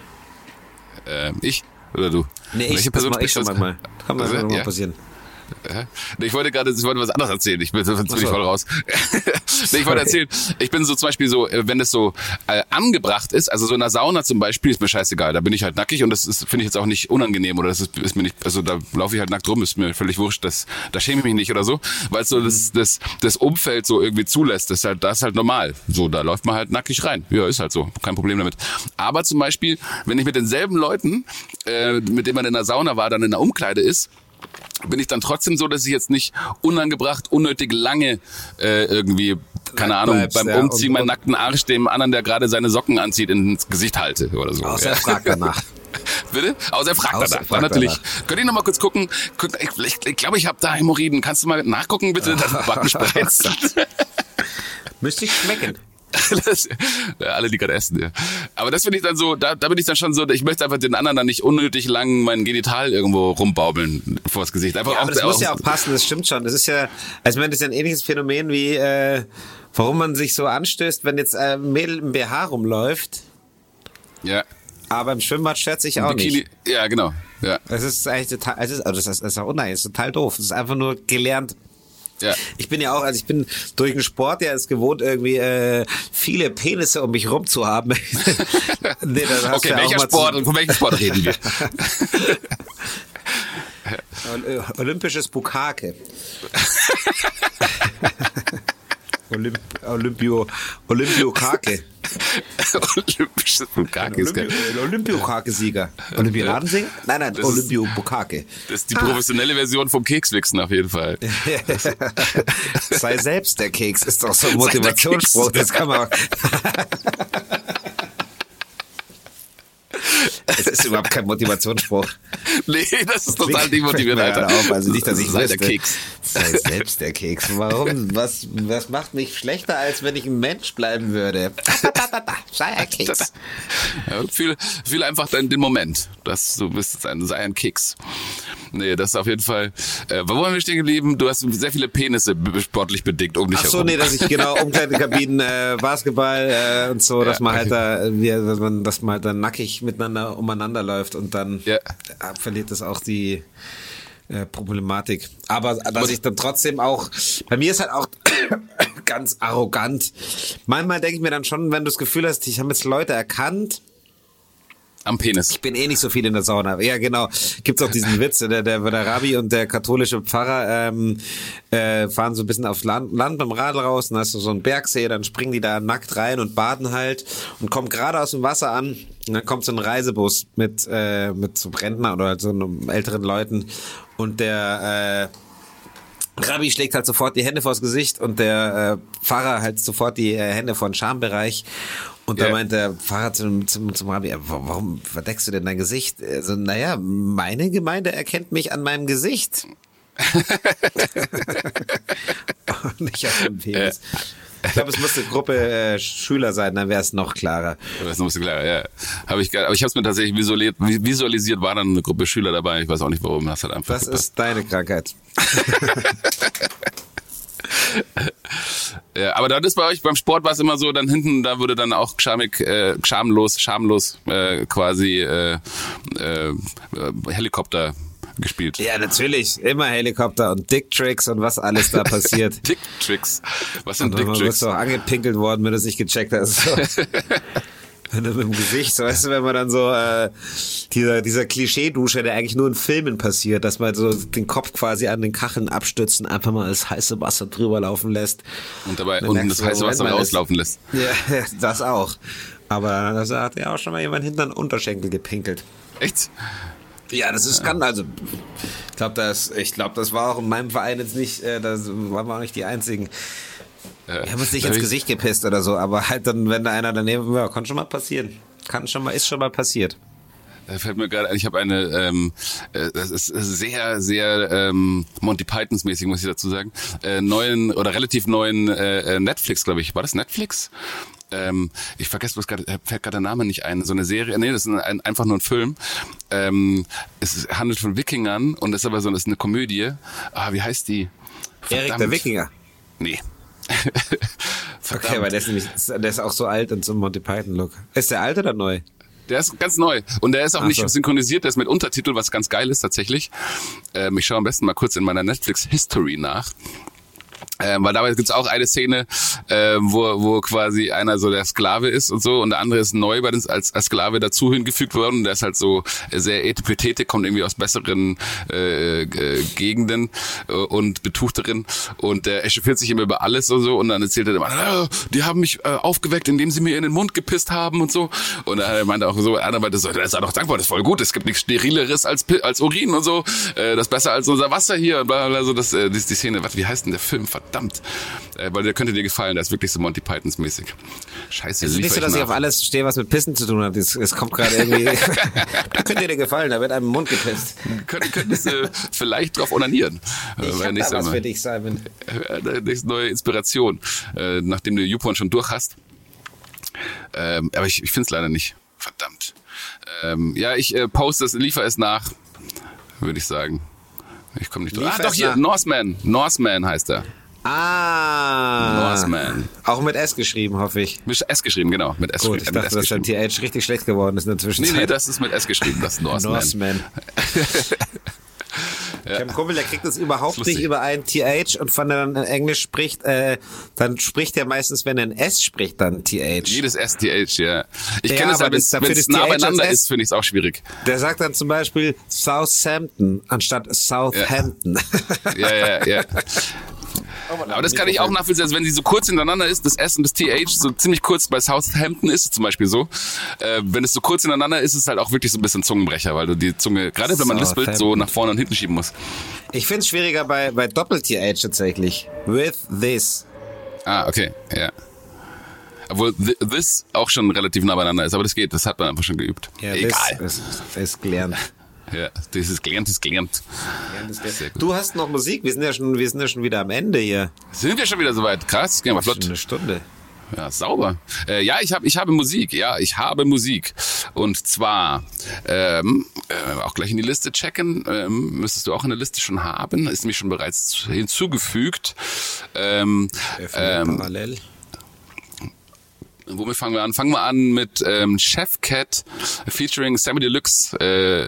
Äh, ich oder du? Nee, ich, das mache ich schon manchmal. Kann mal, also, mal ja. passieren. Ja. Ich wollte gerade, ich wollte was anderes erzählen. Ich bin jetzt bin ich voll raus. Nee, ich wollte erzählen, ich bin so zum Beispiel so, wenn es so äh, angebracht ist, also so in der Sauna zum Beispiel, ist mir scheißegal. Da bin ich halt nackig und das ist, finde ich jetzt auch nicht unangenehm oder das ist, ist mir nicht, also da laufe ich halt nackt rum, ist mir völlig wurscht. Das, da schäme ich mich nicht oder so, weil es so das, das, das Umfeld so irgendwie zulässt. Das ist halt, das ist halt normal. So, da läuft man halt nackig rein. Ja, ist halt so, kein Problem damit. Aber zum Beispiel, wenn ich mit denselben Leuten, äh, mit denen man in der Sauna war, dann in der Umkleide ist, bin ich dann trotzdem so, dass ich jetzt nicht unangebracht, unnötig lange äh, irgendwie, keine Ahnung, bleibst, beim ja, Umziehen und, meinen nackten Arsch dem anderen, der gerade seine Socken anzieht, ins Gesicht halte oder so. Außer ja. er fragt danach. Bitte? Außer er fragt Außer danach. fragt natürlich. danach. Könnt ihr noch mal kurz gucken? Ich, ich, ich glaube, ich habe da Hämorrhoiden. Kannst du mal nachgucken, bitte? Das Backen spreizt. Müsste ich schmecken. Das, ja, alle, die gerade essen, ja. Aber das finde ich dann so, da, da bin ich dann schon so, ich möchte einfach den anderen dann nicht unnötig lang mein Genital irgendwo rumbaubeln vors Gesicht. Einfach ja, auch, aber das auch, muss ja auch passen, das stimmt schon. Das ist ja, also ich meine, das ist ja ein ähnliches Phänomen wie, äh, warum man sich so anstößt, wenn jetzt ein Mädel im B H rumläuft. Ja. Aber im Schwimmbad stört sich auch Bikini, nicht. Ja, genau. Ja. Das ist eigentlich total, also das ist, also das ist, das ist auch unheimlich, das ist total doof. Das ist einfach nur gelernt. Ja. Ich bin ja auch, also ich bin durch den Sport ja es gewohnt, irgendwie äh, viele Penisse um mich rum zu haben. Nee, das hast okay, ja welcher Sport und von welchem Sport reden wir? Olympisches Bukake. Olymp Olympio Olympiokake. Olympisches Bukake ist geil. Olympiokake-Sieger. Olympiadensieger? Nein, nein, Olympiobukake. Das ist die professionelle Version vom Kekswichsen auf jeden Fall. Sei selbst der Keks, ist doch so ein Motivationsspruch. Das kann man auch. Es ist überhaupt kein Motivationsspruch. Nee, das ist total demotivierend, Alter. Auf. Also nicht, dass ich sei wüsste. der Keks. Sei selbst der Keks. Warum? Was, was macht mich schlechter, als wenn ich ein Mensch bleiben würde? Sei ein Keks. Ja, fühl, fühl einfach den, den Moment, dass du bist ein, sei ein Keks. Nee, das ist auf jeden Fall. Äh, wo waren wir stehen geblieben? Du hast sehr viele Penisse sportlich bedingt um dich Ach so, herum. nee, dass ich genau Umkleidekabinen, äh, Basketball äh, und so, dass ja, man okay. halt da, wie, dass man, dass man halt dann nackig miteinander umeinander läuft und dann ja. äh, verliert das auch die äh, Problematik. Aber dass ich dann trotzdem auch, bei mir ist halt auch ganz arrogant. Manchmal denke ich mir dann schon, wenn du das Gefühl hast, ich habe jetzt Leute erkannt. Am Penis. Ich bin eh nicht so viel in der Sauna. Ja, genau. Gibt's auch diesen Witz, der, der, der Rabbi und der katholische Pfarrer ähm, äh, fahren so ein bisschen aufs Land, Land mit dem Radl raus, dann hast du so einen Bergsee, dann springen die da nackt rein und baden halt und kommen gerade aus dem Wasser an und dann kommt so ein Reisebus mit, äh, mit so Rentner oder halt so einem älteren Leuten und der äh, Rabbi schlägt halt sofort die Hände vors Gesicht und der äh, Pfarrer halt sofort die äh, Hände vor den Schambereich. Und da yeah. meint der Pfarrer zum, zum, zum Rabbi, warum verdeckst du denn dein Gesicht? Also, naja, meine Gemeinde erkennt mich an meinem Gesicht. Nicht auf dem Penis. Ich glaube, es musste Gruppe äh, Schüler sein, dann wäre es noch klarer. Das musste klarer, ja. Hab ich, aber ich habe es mir tatsächlich visualisiert, visualisiert, war dann eine Gruppe Schüler dabei. Ich weiß auch nicht, warum. Das halt einfach. Das ist deine Krankheit. Ja, aber das ist bei euch beim Sport war es immer so, dann hinten, da wurde dann auch schamig, äh, schamlos, schamlos äh, quasi äh, äh, Helikopter gespielt. Ja, natürlich. Immer Helikopter und Dick-Tricks und was alles da passiert. Dick-Tricks? Was sind Dick-Tricks? Du Dick-Tricks? bist doch angepinkelt worden, wenn du es nicht gecheckt hast. So. Wenn du mit dem Gesicht, so, weißt du, wenn man dann so, äh, dieser, dieser Klischee-Duscher, der eigentlich nur in Filmen passiert, dass man so den Kopf quasi an den Kacheln abstützen, einfach mal das heiße Wasser drüber laufen lässt. Und dabei unten das heiße Wasser rauslaufen lässt. Ja, das auch. Aber da hat ja auch schon mal jemand hinter den Unterschenkel gepinkelt. Echt? Ja, das ist kann also. Ich glaube, das, ich glaube, das war auch in meinem Verein jetzt nicht, äh, das waren wir auch nicht die einzigen. Ja, wir haben uns nicht ins Gesicht gepisst oder so, aber halt dann, wenn da einer daneben, ja, kann schon mal passieren. Kann schon mal, ist schon mal passiert. Da fällt mir gerade ein, ich habe eine, ähm, äh, das ist sehr, sehr ähm, Monty Pythons mäßig, muss ich dazu sagen, äh, neuen oder relativ neuen äh, Netflix, glaube ich. War das Netflix? Ähm, ich vergesse bloß gerade, fällt gerade der Name nicht ein. So eine Serie, nee, das ist ein, einfach nur ein Film. Ähm, es handelt von Wikingern und ist aber so, das ist eine Komödie. Ah, wie heißt die? Verdammt. Erik der Wikinger. Nee. Okay, weil der ist nämlich, der ist auch so alt und so ein Monty Python-Look. Ist der alt oder neu? Der ist ganz neu. Und der ist auch Ach nicht so. synchronisiert, der ist mit Untertitel, was ganz geil ist tatsächlich. Ähm, ich schaue am besten mal kurz in meiner Netflix-History nach. Ähm, weil dabei gibt's auch eine Szene, äh, wo wo quasi einer so der Sklave ist und so und der andere ist neu bei den, als, als Sklave dazu hingefügt worden und der ist halt so sehr etipetete, kommt irgendwie aus besseren äh, äh, Gegenden äh, und betuchteren und der echauffiert sich immer über alles und so und dann erzählt er immer, ah, die haben mich äh, aufgeweckt, indem sie mir in den Mund gepisst haben und so und er meinte auch so, einer meinte so, sei doch dankbar, das ist voll gut, es gibt nichts Sterileres als als Urin und so, äh, das ist besser als unser Wasser hier und bla bla so, das, äh, das ist die Szene, was, wie heißt denn der Film, verdammt, äh, weil der könnte dir gefallen, der ist wirklich so Monty Pythons mäßig. Scheiße, es ist nicht so, dass ich auf alles stehe, was mit Pissen zu tun hat. Es, es kommt gerade irgendwie, da könnte dir gefallen, da wird einem im Mund gepisst. Könnt, könntest du äh, vielleicht drauf onanieren. Ich äh, hab da was für dich, Simon. Äh, nächste neue Inspiration, äh, nachdem du YouPorn schon durch hast. Ähm, aber ich, ich finde es leider nicht. Verdammt. Ähm, ja, ich äh, poste es, liefere es nach, würde ich sagen. Ich komme nicht drauf. Ah, doch, hier, Norseman. Norseman heißt er. Ah. Norseman. Auch mit S geschrieben, hoffe ich. Mit S geschrieben, genau. Mit S, Gut, ich mit dachte, S dass dein T H richtig schlecht geworden ist in der Zwischenzeit. Nee, nee, das ist mit S geschrieben, das Norseman. Norseman. Ja. Ich habe einen Kumpel, der kriegt das überhaupt das nicht über ein T H und wenn er dann Englisch spricht, äh, dann spricht er meistens, wenn er ein S spricht, dann T H. Jedes S T H, ja. Ich ja, kenne es ja, wenn es nah beieinander ist, finde ich es auch schwierig. Der sagt dann zum Beispiel Southampton anstatt Southampton. Ja, ja, ja. ja. Aber das kann ich auch nachvollziehen, also wenn sie so kurz hintereinander ist, das S und das T H so ziemlich kurz, bei Southampton ist es zum Beispiel so, äh, wenn es so kurz hintereinander ist, ist es halt auch wirklich so ein bisschen Zungenbrecher, weil du die Zunge, gerade wenn man lispelt, so nach vorne und hinten schieben muss. Ich finde es schwieriger bei, bei Doppel-T H tatsächlich. With this. Ah, okay, ja. Obwohl this auch schon relativ nah beieinander ist, aber das geht, das hat man einfach schon geübt. Ja, egal. Das ist, ist gelernt. Ja, das ist gelernt, das ist gelernt. Du hast noch Musik, wir sind ja schon, wir sind ja schon wieder am Ende hier. Sind wir schon wieder soweit? Krass, gehen wir flott. Eine Stunde. Ja, sauber. Äh, ja, ich habe ich habe Musik. Ja, ich habe Musik. Und zwar ähm, äh, auch gleich in die Liste checken. Ähm, müsstest du auch in der Liste schon haben. Ist nämlich schon bereits hinzugefügt. Ähm, ähm, parallel. Womit fangen wir an? Fangen wir an mit ähm, Chef Cat featuring Sammy Deluxe. Äh,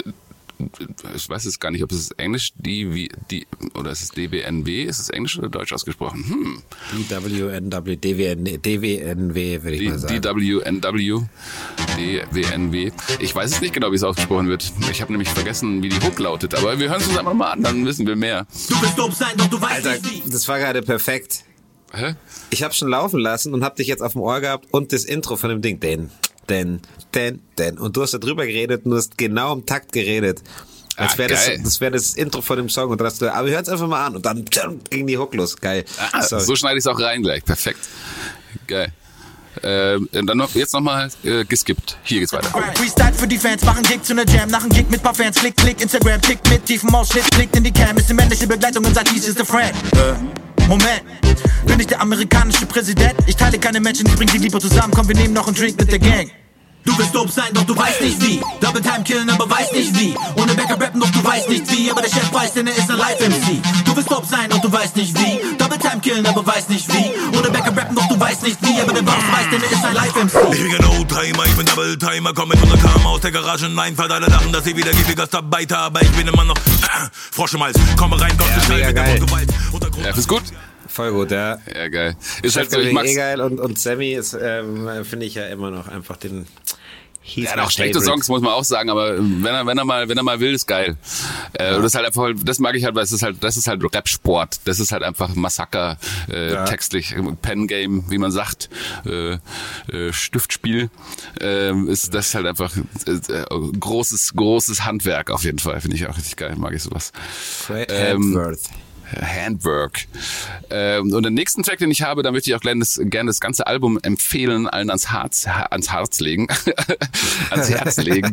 ich weiß jetzt gar nicht, ob es Englisch, die, die oder ist es D W N W? Ist es Englisch oder Deutsch ausgesprochen? Hm. D W N W, D W N W, würde ich mal sagen. D W N W, D W N W. Ich weiß es nicht genau, wie es ausgesprochen wird. Ich habe nämlich vergessen, wie die Hook lautet. Aber wir hören es uns einfach mal an, dann wissen wir mehr. Du bist dumm sein, doch du weißt Alter, nicht wie. Das war gerade perfekt. Hä? Ich habe schon laufen lassen und hab dich jetzt auf dem Ohr gehabt und das Intro von dem Ding. Den, den, den, den. Und du hast da drüber geredet und du hast genau im Takt geredet. Als ah, wäre das, das, wär das Intro von dem Song und dann hast du, aber hört's einfach mal an und dann ging die Hook los. Geil. Ah, so schneide ich es auch rein gleich. Perfekt. Geil. Äh, dann noch, jetzt nochmal äh, geskippt. Hier geht's weiter. Freestyle für die Fans, machen Gig zu ner Jam, nach dem Gig mit paar Fans. Klick, klick, Instagram, klick mit tiefem Ausschnitt, klickt in die Cam, ist die männliche Begleitung und sagt, dies ist der Friend. Äh, Moment, bin ich der amerikanische Präsident? Ich teile keine Menschen, ich bring sie lieber zusammen, komm, wir nehmen noch einen Drink mit der Gang. Du willst dope sein, doch du weißt nicht wie. Double Time killen, aber weißt nicht wie. Ohne Backup rappen, doch du weißt nicht wie. Aber der Chef weiß, denn er ist ein Live-M C. Du willst dope sein, doch du weißt nicht wie. Double Time killen, aber weißt nicht wie. Ohne Backup rappen, doch du weißt nicht wie. Aber der Boss weiß, denn er ist ein Live-M C. Ich bin kein Oldtimer, ich bin Double Timer. Komm mit hundert Kilometer aus der Garage. Nein, Vater, alle lachen, dass ich wieder giftiger Starbeiter. Aber ich bin immer noch äh, Frosch im Hals. Komm rein, Gott, ja, mega geil. Ja, ist gut. Voll gut, ja. Ja, geil. Ist halt so, ich ich mag's. eh geil und, und Sammy ist, ähm, finde ich ja immer noch einfach den... Er hat auch schlechte Songs, muss man auch sagen, aber wenn er, wenn er mal, wenn er mal will, ist geil. Äh, ja. Das ist halt einfach, das mag ich halt, weil es ist halt, das ist halt Rap-Sport. Das ist halt einfach Massaker, äh, ja. textlich, Pen-Game, wie man sagt, äh, äh, Stiftspiel, äh, ist das halt einfach äh, großes, großes Handwerk auf jeden Fall. Finde ich auch richtig geil, mag ich sowas. Fred ähm, Handworth. Handwork. Ähm, und den nächsten Track, den ich habe, da möchte ich auch gerne das, gerne das ganze Album empfehlen, allen ans Herz, ans Herz legen. ans Herz legen.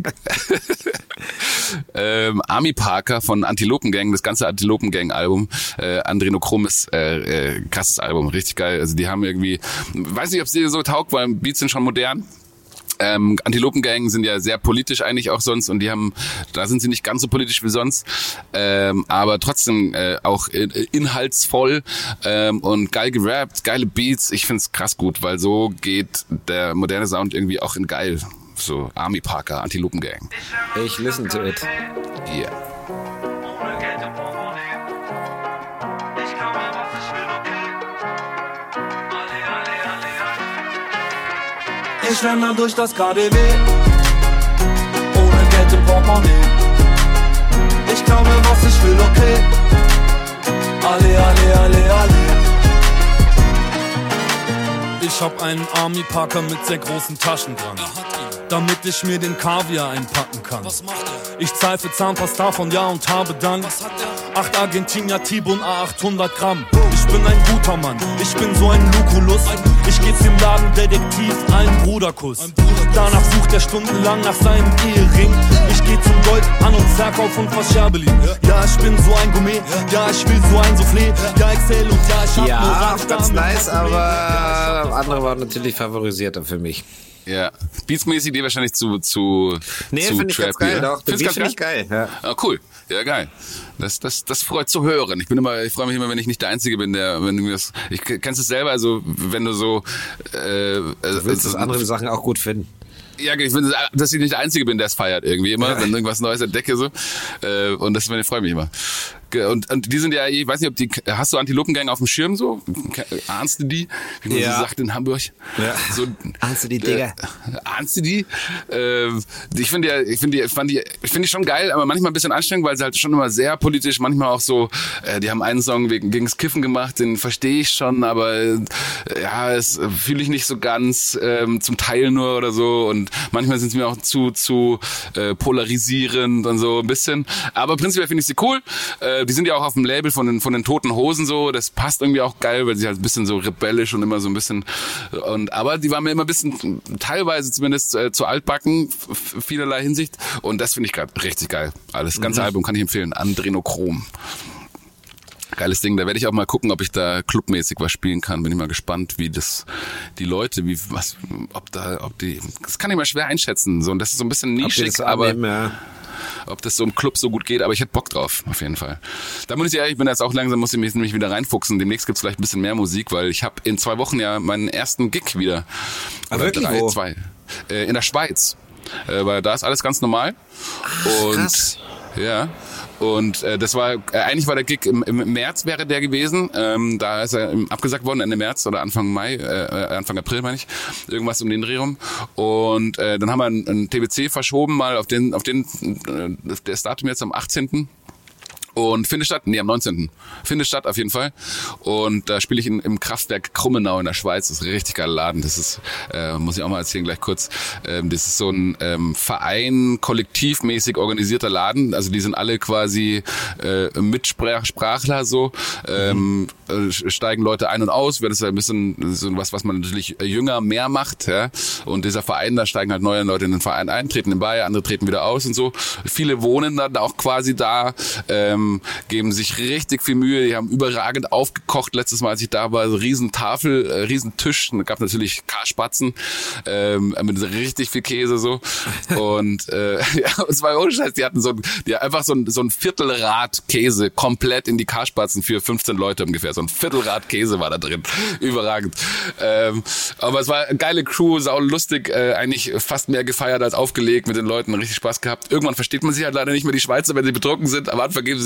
ähm, Army Parker von Antilopen Gang, das ganze Antilopen Gang Album. Äh, Adrenochrom ist äh, äh, krasses Album, richtig geil. Also die haben irgendwie, weiß nicht, ob es dir so taugt, weil Beats sind schon modern. Ähm, Antilopen-Gang sind ja sehr politisch eigentlich auch sonst und die haben, da sind sie nicht ganz so politisch wie sonst, ähm, aber trotzdem äh, auch in, inhaltsvoll ähm, und geil gerappt, geile Beats. Ich find's krass gut, weil so geht der moderne Sound irgendwie auch in geil. So Army Parker, Antilopen-Gang. Ich listen to it. Yeah. Ich schlender durch das K D W, ohne Geld im Portemonnaie. Ich glaube, was ich will, okay. Alle, alle, alle, alle. Ich hab einen Army Parker mit sehr großen Taschen dran, damit ich mir den Kaviar einpacken kann. Was macht er? Ich zahl für Zahnpasta von Jahr und habe dann Was hat er? acht Argentinier Tibun A achthundert Gramm. Ich bin ein guter Mann, ich bin so ein Lukulus. Ich geh zum Ladendetektiv, einen Bruderkuss. Danach sucht er stundenlang nach seinem Ehering. Ich geh zum Gold, An- und Verkauf und Verscherbe ihn. Ja, ich bin so ein Gourmet, ja, ich will so ein Soufflé. Ja, Excel und ja, ich hab Ja, nur ganz nice, aber andere waren natürlich favorisierter für mich. Ja, beatsmäßig die wahrscheinlich zu zu Nee, zu finde ich ganz geil, doch. Den Beat finde ich geil. Ja. Ah, cool. Ja, geil. Das, das, das freut zu hören. Ich bin immer, ich freue mich immer, wenn ich nicht der Einzige bin, der, wenn du das, ich kennst es selber, also wenn du so, äh, Du willst, dass andere Sachen auch gut finden. Ja, ich finde, dass ich nicht der Einzige bin, der es feiert irgendwie immer, ja. wenn irgendwas Neues entdecke so. Äh, und das freut mich immer. Und, und die sind ja, ich weiß nicht, ob die, hast du Antilopengang auf dem Schirm so? Ahnst du die? Wie man ja. so sagt in Hamburg. Ja. So, ahnst du die, Digga? Äh, ahnst du die? Äh, ich finde ja, ich finde die, fand die, ich finde die schon geil, aber manchmal ein bisschen anstrengend, weil sie halt schon immer sehr politisch, manchmal auch so, äh, die haben einen Song wegen, gegens Kiffen gemacht, den verstehe ich schon, aber äh, ja, es fühle ich nicht so ganz, äh, zum Teil nur oder so und manchmal sind sie mir auch zu, zu äh, polarisierend und so ein bisschen. Aber prinzipiell finde ich sie cool. Äh, die sind ja auch auf dem Label von den, von den Toten Hosen so. Das passt irgendwie auch geil, weil sie halt ein bisschen so rebellisch und immer so ein bisschen. Und aber die waren mir immer ein bisschen, teilweise zumindest äh, zu altbacken, f- vielerlei Hinsicht. Und das finde ich gerade richtig geil. Alles, das ganze mhm. Album kann ich empfehlen. Adrenochrom. Geiles Ding, da werde ich auch mal gucken, ob ich da clubmäßig was spielen kann. Bin ich mal gespannt, wie das die Leute, wie was, ob da, ob die, das kann ich mal schwer einschätzen. So, und das ist so ein bisschen nischig, aber annehmen, ja. ob das so im Club so gut geht. Aber ich hätte Bock drauf, auf jeden Fall. Da muss ich ehrlich, ich bin jetzt auch langsam, muss ich mich nämlich wieder reinfuchsen. Demnächst gibt's vielleicht ein bisschen mehr Musik, weil ich habe in zwei Wochen ja meinen ersten Gig wieder. Ah, wirklich? Drei, wo? zwei. Äh, in der Schweiz, äh, weil da ist alles ganz normal. Ach, und krass. ja. Und äh, das war, äh, eigentlich war der Gig im, im März wäre der gewesen. Ähm, da ist er ähm, abgesagt worden, Ende März oder Anfang Mai, äh, Anfang April meine ich. Irgendwas um den Dreh rum. Und äh, dann haben wir einen, einen T B C verschoben mal auf den, auf den, äh, der Datum jetzt am achtzehnten Und findet statt, nee, am neunzehnten Findet statt auf jeden Fall. Und da spiele ich in, im Kraftwerk Krummenau in der Schweiz. Das ist ein richtig geiler Laden. Das ist, äh, muss ich auch mal erzählen gleich kurz. Ähm, das ist so ein ähm, Verein, kollektivmäßig organisierter Laden. Also die sind alle quasi äh, Mitsprachler so. Ähm, mhm. äh, steigen Leute ein und aus. Weil das ist ein bisschen so was, was man natürlich jünger mehr macht. Ja? Und dieser Verein, da steigen halt neue Leute in den Verein ein, treten bei, andere treten wieder aus und so. Viele wohnen dann auch quasi da. Ähm, geben sich richtig viel Mühe, die haben überragend aufgekocht. Letztes Mal, als ich da war, so riesen Tafel, äh, riesen Tisch, da gab natürlich Spatzen ähm, mit richtig viel Käse so und äh, ja, es war ohne Scheiß, die hatten so ein, die einfach so ein, so ein Viertelrad Käse komplett in die Karspatzen für fünfzehn Leute ungefähr, so ein Viertelrad Käse war da drin, überragend. Ähm, aber es war eine geile Crew, sau lustig, äh, eigentlich fast mehr gefeiert als aufgelegt mit den Leuten, richtig Spaß gehabt. Irgendwann versteht man sich halt leider nicht mehr, die Schweizer, wenn sie betrunken sind, am Anfang geben sie sich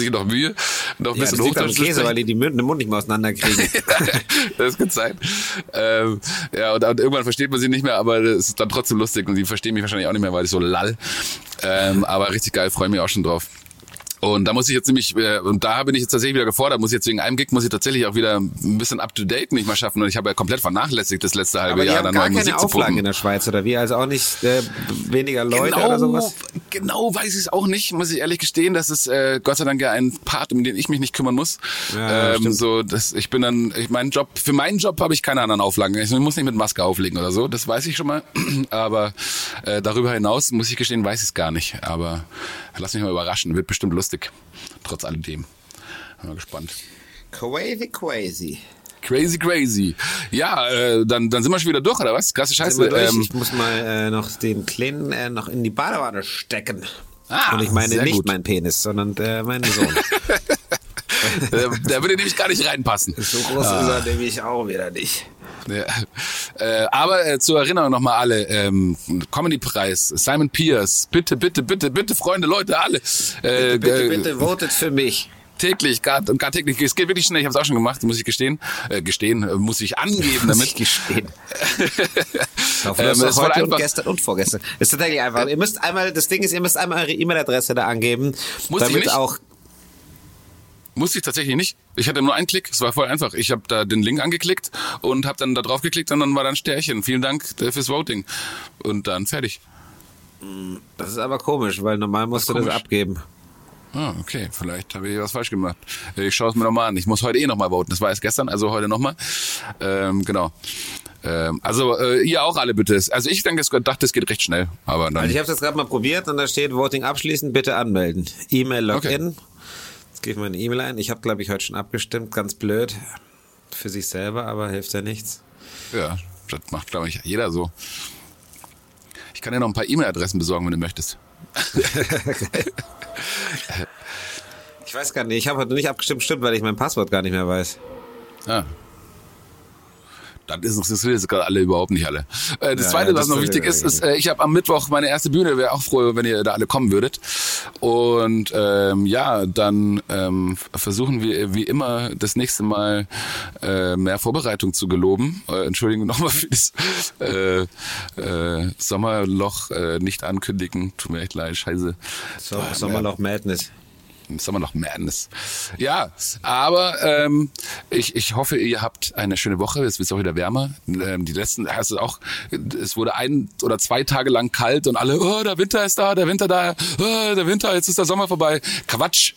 sich noch Mühe, noch ein Ja, bisschen das liegt am Hochdeutsch zu Käse, sprechen. weil die die Mund, den Mund nicht mehr auseinanderkriegen. Das kann sein. Ähm, ja, und, und irgendwann versteht man sie nicht mehr, aber es ist dann trotzdem lustig und die verstehen mich wahrscheinlich auch nicht mehr, weil ich so lall. Ähm, aber richtig geil, freue mich auch schon drauf. Und da muss ich jetzt nämlich, äh, und da bin ich jetzt tatsächlich wieder gefordert, muss ich jetzt wegen einem Gig, muss ich tatsächlich auch wieder ein bisschen up-to-date mich mal schaffen. Und ich habe ja komplett vernachlässigt das letzte halbe Aber die Jahr haben dann gar neue keine Musik zu Auflagen pumpen. in der Schweiz, oder wie? Also auch nicht äh, weniger Leute Genau, oder sowas? genau weiß ich es auch nicht, muss ich ehrlich gestehen. Das ist äh, Gott sei Dank ja ein Part, um den ich mich nicht kümmern muss. Ja, ähm, stimmt. so, das, ich bin dann, ich meinen Job, für meinen Job habe ich keine anderen Auflagen. Ich muss nicht mit Maske auflegen oder so, das weiß ich schon mal. Aber äh, darüber hinaus, muss ich gestehen, weiß ich es gar nicht. Aber lass mich mal überraschen, wird bestimmt lustig. Trotz alledem. Bin mal gespannt. Crazy, crazy. Crazy, crazy. Ja, äh, dann, dann sind wir schon wieder durch, oder was? Krasse Sind Scheiße. wir durch? Ähm, Ich muss mal äh, noch den Kleinen äh, noch in die Badewanne stecken. Ah, Und ich meine sehr nicht gut. meinen Penis, sondern äh, meinen Sohn. der, der würde nämlich gar nicht reinpassen. So groß ist er nämlich auch wieder nicht. Ja. Äh, aber äh, zur Erinnerung nochmal alle, ähm, Comedy-Preis, Simon Pierce, bitte, bitte, bitte, bitte, Freunde, Leute, alle. Äh, Bitte, bitte, äh, bitte, votet für mich. Täglich, gar, gar täglich, es geht wirklich schnell, ich habe es auch schon gemacht, muss ich gestehen, äh, gestehen, äh, muss ich angeben Muss damit. ich gestehen. Ich hoffe, Ähm, das es ist war heute und einfach- gestern und vorgestern. Ist tatsächlich einfach. Ihr müsst einmal, das Ding ist, ihr müsst einmal eure E-Mail-Adresse da angeben, Muss ich damit nicht? auch. Musste ich tatsächlich nicht. Ich hatte nur einen Klick, es war voll einfach. Ich habe da den Link angeklickt und habe dann da drauf geklickt und dann war da ein Sternchen. Vielen Dank äh, fürs Voting. Und dann fertig. Das ist aber komisch, weil normal musst du das komisch. abgeben. Ah, okay, vielleicht habe ich was falsch gemacht. Ich schaue es mir nochmal an. Ich muss heute eh nochmal voten. Das war erst gestern, also heute nochmal. Ähm, genau. Ähm, also äh, ihr auch alle bitte. Also ich denke, es dachte, es geht recht schnell. Aber dann. Also ich habe das gerade mal probiert und da steht Voting abschließen, bitte anmelden. E-Mail Login. Okay. Jetzt gebe ich meine E-Mail ein. Ich habe, glaube ich, heute schon abgestimmt. Ganz blöd für sich selber, aber hilft ja nichts. Ja, das macht, glaube ich, jeder so. Ich kann dir noch ein paar E-Mail-Adressen besorgen, wenn du möchtest. Ich weiß gar nicht, ich habe heute nicht abgestimmt, stimmt, weil ich mein Passwort gar nicht mehr weiß. Ah. Das ist das wissen jetzt gerade alle überhaupt nicht alle. Äh, das Ja, Zweite, ja, was das noch ist- wichtig ist, ist, äh, ich habe am Mittwoch meine erste Bühne. Wäre auch froh, wenn ihr da alle kommen würdet. Und ähm, ja, dann ähm, versuchen wir wie immer das nächste Mal äh, mehr Vorbereitung zu geloben. Äh, Entschuldigung nochmal für das äh, äh, Sommerloch äh, nicht ankündigen. Tut mir echt leid, scheiße. So, Sommerloch Madness. Sommerloch Madness. Ja, aber ähm, ich, ich hoffe, ihr habt eine schöne Woche. Es wird auch wieder wärmer. Ähm, die letzten, also auch, es wurde ein oder zwei Tage lang kalt und alle, oh, der Winter ist da, der Winter da, oh, der Winter, jetzt ist der Sommer vorbei. Quatsch.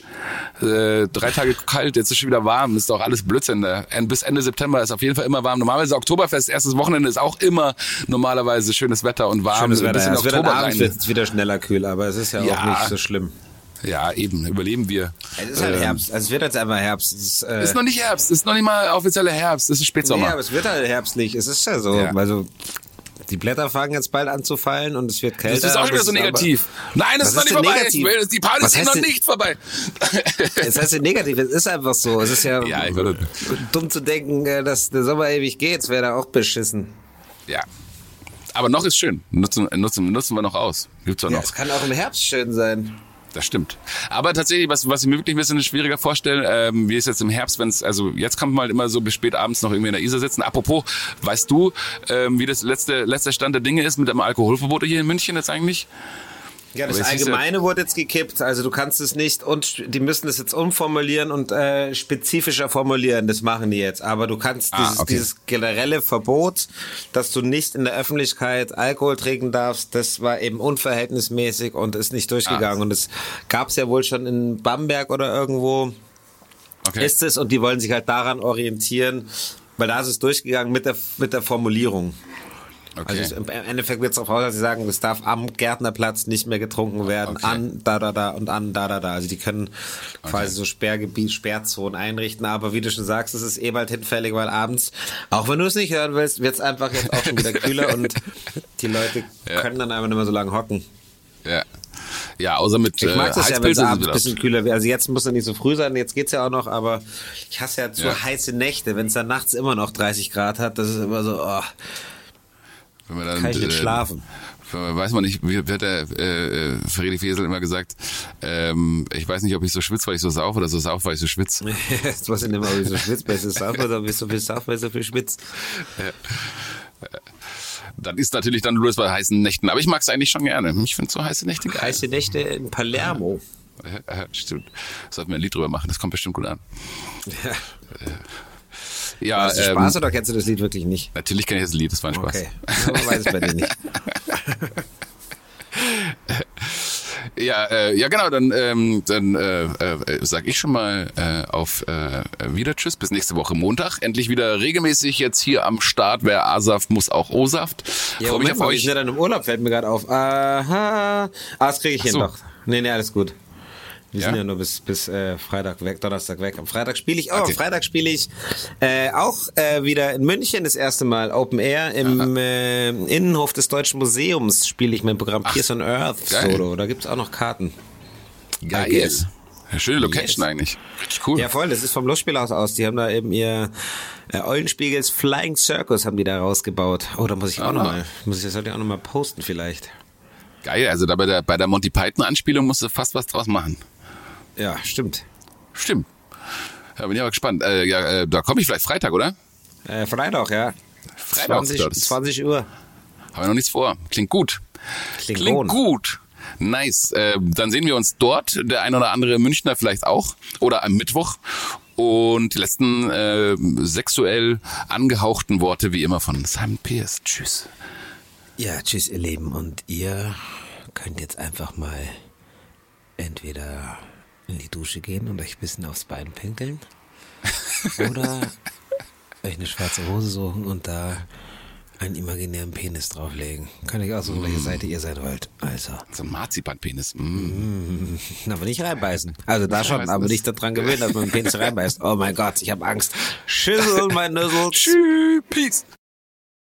Äh, drei Tage kalt, jetzt ist schon wieder warm. Ist doch alles Blödsinn. Äh, bis Ende September ist auf jeden Fall immer warm. Normalerweise Oktoberfest, erstes Wochenende ist auch immer normalerweise schönes Wetter und warm. Schönes So ein Wetter, bisschen ja. Es wird dann Oktober abends rein. wird's wieder schneller kühl, aber es ist ja, Ja. auch nicht so schlimm. Ja, eben, überleben wir. Es ist halt Ähm, Herbst, also es wird jetzt einfach Herbst. Es ist, äh, Ist noch nicht Herbst, ist noch nicht mal offizieller Herbst, es ist Spätsommer. nee, aber es wird halt herbstlich, es ist ja so. Ja. Also die Blätter fangen jetzt bald an zu fallen und es wird kälter. Das ist auch und wieder es so ist negativ. Nein, Was es ist noch ist nicht denn vorbei. negativ? Ich will, die Party Was ist heißt noch denn- nicht vorbei. Aber es heißt ja negativ, es ist einfach so. Es ist ja, Ja, ich würde- dumm zu denken, äh, dass der Sommer ewig geht, es wäre da auch beschissen. Ja. Aber noch ist schön. Nutzen, nutzen, nutzen wir noch aus. Gibt's ja Ja, noch. es kann auch im Herbst schön sein. Das stimmt. Aber tatsächlich, was, was ich mir wirklich ein bisschen schwieriger vorstelle, ähm, wie es jetzt im Herbst, wenn es, also jetzt kann man halt immer so bis spät abends noch irgendwie in der Isar sitzen. Apropos, weißt du, ähm, wie das letzte, letzter Stand der Dinge ist mit dem Alkoholverbot hier in München jetzt eigentlich? Ja, das Aber es ist Allgemeine wurde jetzt gekippt, also du kannst es nicht und die müssen es jetzt umformulieren und äh, spezifischer formulieren, das machen die jetzt. Aber du kannst Ah, dieses, okay. dieses generelle Verbot, dass du nicht in der Öffentlichkeit Alkohol trinken darfst, das war eben unverhältnismäßig und ist nicht durchgegangen. Ah. Und es gab es ja wohl schon in Bamberg oder irgendwo Okay. ist es und die wollen sich halt daran orientieren, weil da ist es durchgegangen mit der, mit der Formulierung. okay. Also es, im Endeffekt wird es darauf aus, dass sie sagen, es darf am Gärtnerplatz nicht mehr getrunken werden, Okay. an da da da und an da da da. Also die können quasi so Sperrgebiet, Sperrzonen einrichten, aber wie du schon sagst, es ist eh bald hinfällig, weil abends, auch wenn du es nicht hören willst, wird es einfach jetzt auch schon wieder kühler und die Leute Ja. können dann einfach nicht mehr so lange hocken. Ja. Ja, außer mit Ich mag äh, das ja, wenn es Heizpilzen abends ein wieder. bisschen kühler wird. Also jetzt muss es nicht so früh sein, jetzt geht's ja auch noch, aber ich hasse ja zu Ja. heiße Nächte, wenn es dann nachts immer noch dreißig Grad hat, das ist immer so, oh, Wenn wir dann, kann ich nicht äh, schlafen. weiß man nicht, wie hat der äh, Friedrich Wesel immer gesagt, ähm, ich weiß nicht, ob ich so schwitze, weil ich so sauf oder so sauf, weil ich so schwitze. Das weiß ich nicht mehr, ob ich so schwitze, weil ich so sauf oder ob ich so viel sauf, weil ich so viel schwitze. Das ist natürlich dann bloß bei heißen Nächten, aber ich mag es eigentlich schon gerne. Ich finde so heiße Nächte geil. Heiße Nächte in Palermo. Ja, ja, stimmt. Sollten wir ein Lied drüber machen, das kommt bestimmt gut an. Ja. Ja, Hast du ähm, Spaß oder kennst du das Lied wirklich nicht? Natürlich kenne ich das Lied, das war ein Spaß. Okay, aber weiß es bei dir nicht. Ja, äh, ja genau, dann, ähm, dann äh, äh, sag ich schon mal äh, auf äh, wieder Tschüss, bis nächste Woche Montag. Endlich wieder regelmäßig jetzt hier am Start. Wer A-Saft muss auch O-Saft. Ja, Moment mal, ich bin ja dann im Urlaub, fällt mir gerade auf. Aha, ah, das kriege ich hin so. doch. Nee, nee, alles gut. Wir Ja? sind ja nur bis, bis äh, Freitag weg, Donnerstag weg. Am Freitag spiele ich, oh, Okay. am Freitag spiele ich äh, auch äh, wieder in München, das erste Mal Open Air. Im äh, Innenhof des Deutschen Museums spiele ich mein Programm Peace on Earth geil. Solo. Da gibt's auch noch Karten. Geil. I guess. Ja, schöne Location Yes. eigentlich. Richtig cool. Ja, voll, das ist vom Lustspielhaus aus. Die haben da eben ihr äh, Eulenspiegels Flying Circus haben die da rausgebaut. Oh, da muss ich auch Ah. nochmal, muss ich das sollte ich auch nochmal posten vielleicht. Geil, also da bei der, bei der Monty Python Anspielung musst du fast was draus machen. Ja, stimmt. Stimmt. Da bin ich aber gespannt. Äh, ja, äh, da komme ich vielleicht Freitag, oder? Äh, Freitag, ja. Freitag, zwanzig, das- zwanzig Uhr. Haben wir noch nichts vor. Klingt gut. Klingt, Klingt gut. Nice. Äh, dann sehen wir uns dort. Der ein oder andere Münchner vielleicht auch. Oder am Mittwoch. Und die letzten äh, sexuell angehauchten Worte wie immer von Simon Pierce. Tschüss. Ja, tschüss ihr Lieben. Und ihr könnt jetzt einfach mal entweder in die Dusche gehen und euch ein bisschen aufs Bein pinkeln. Oder euch eine schwarze Hose suchen und da einen imaginären Penis drauflegen. Könnt ihr aussuchen, welche Seite ihr sein wollt. Also, So ein Marzipanpenis. Mm. aber nicht reinbeißen. Also da schon, reinbeißen, aber das- nicht daran gewöhnen, dass man den Penis reinbeißt. Oh mein Gott, ich hab Angst. Schüssel, mein Nüssel. Tschüss. Peace.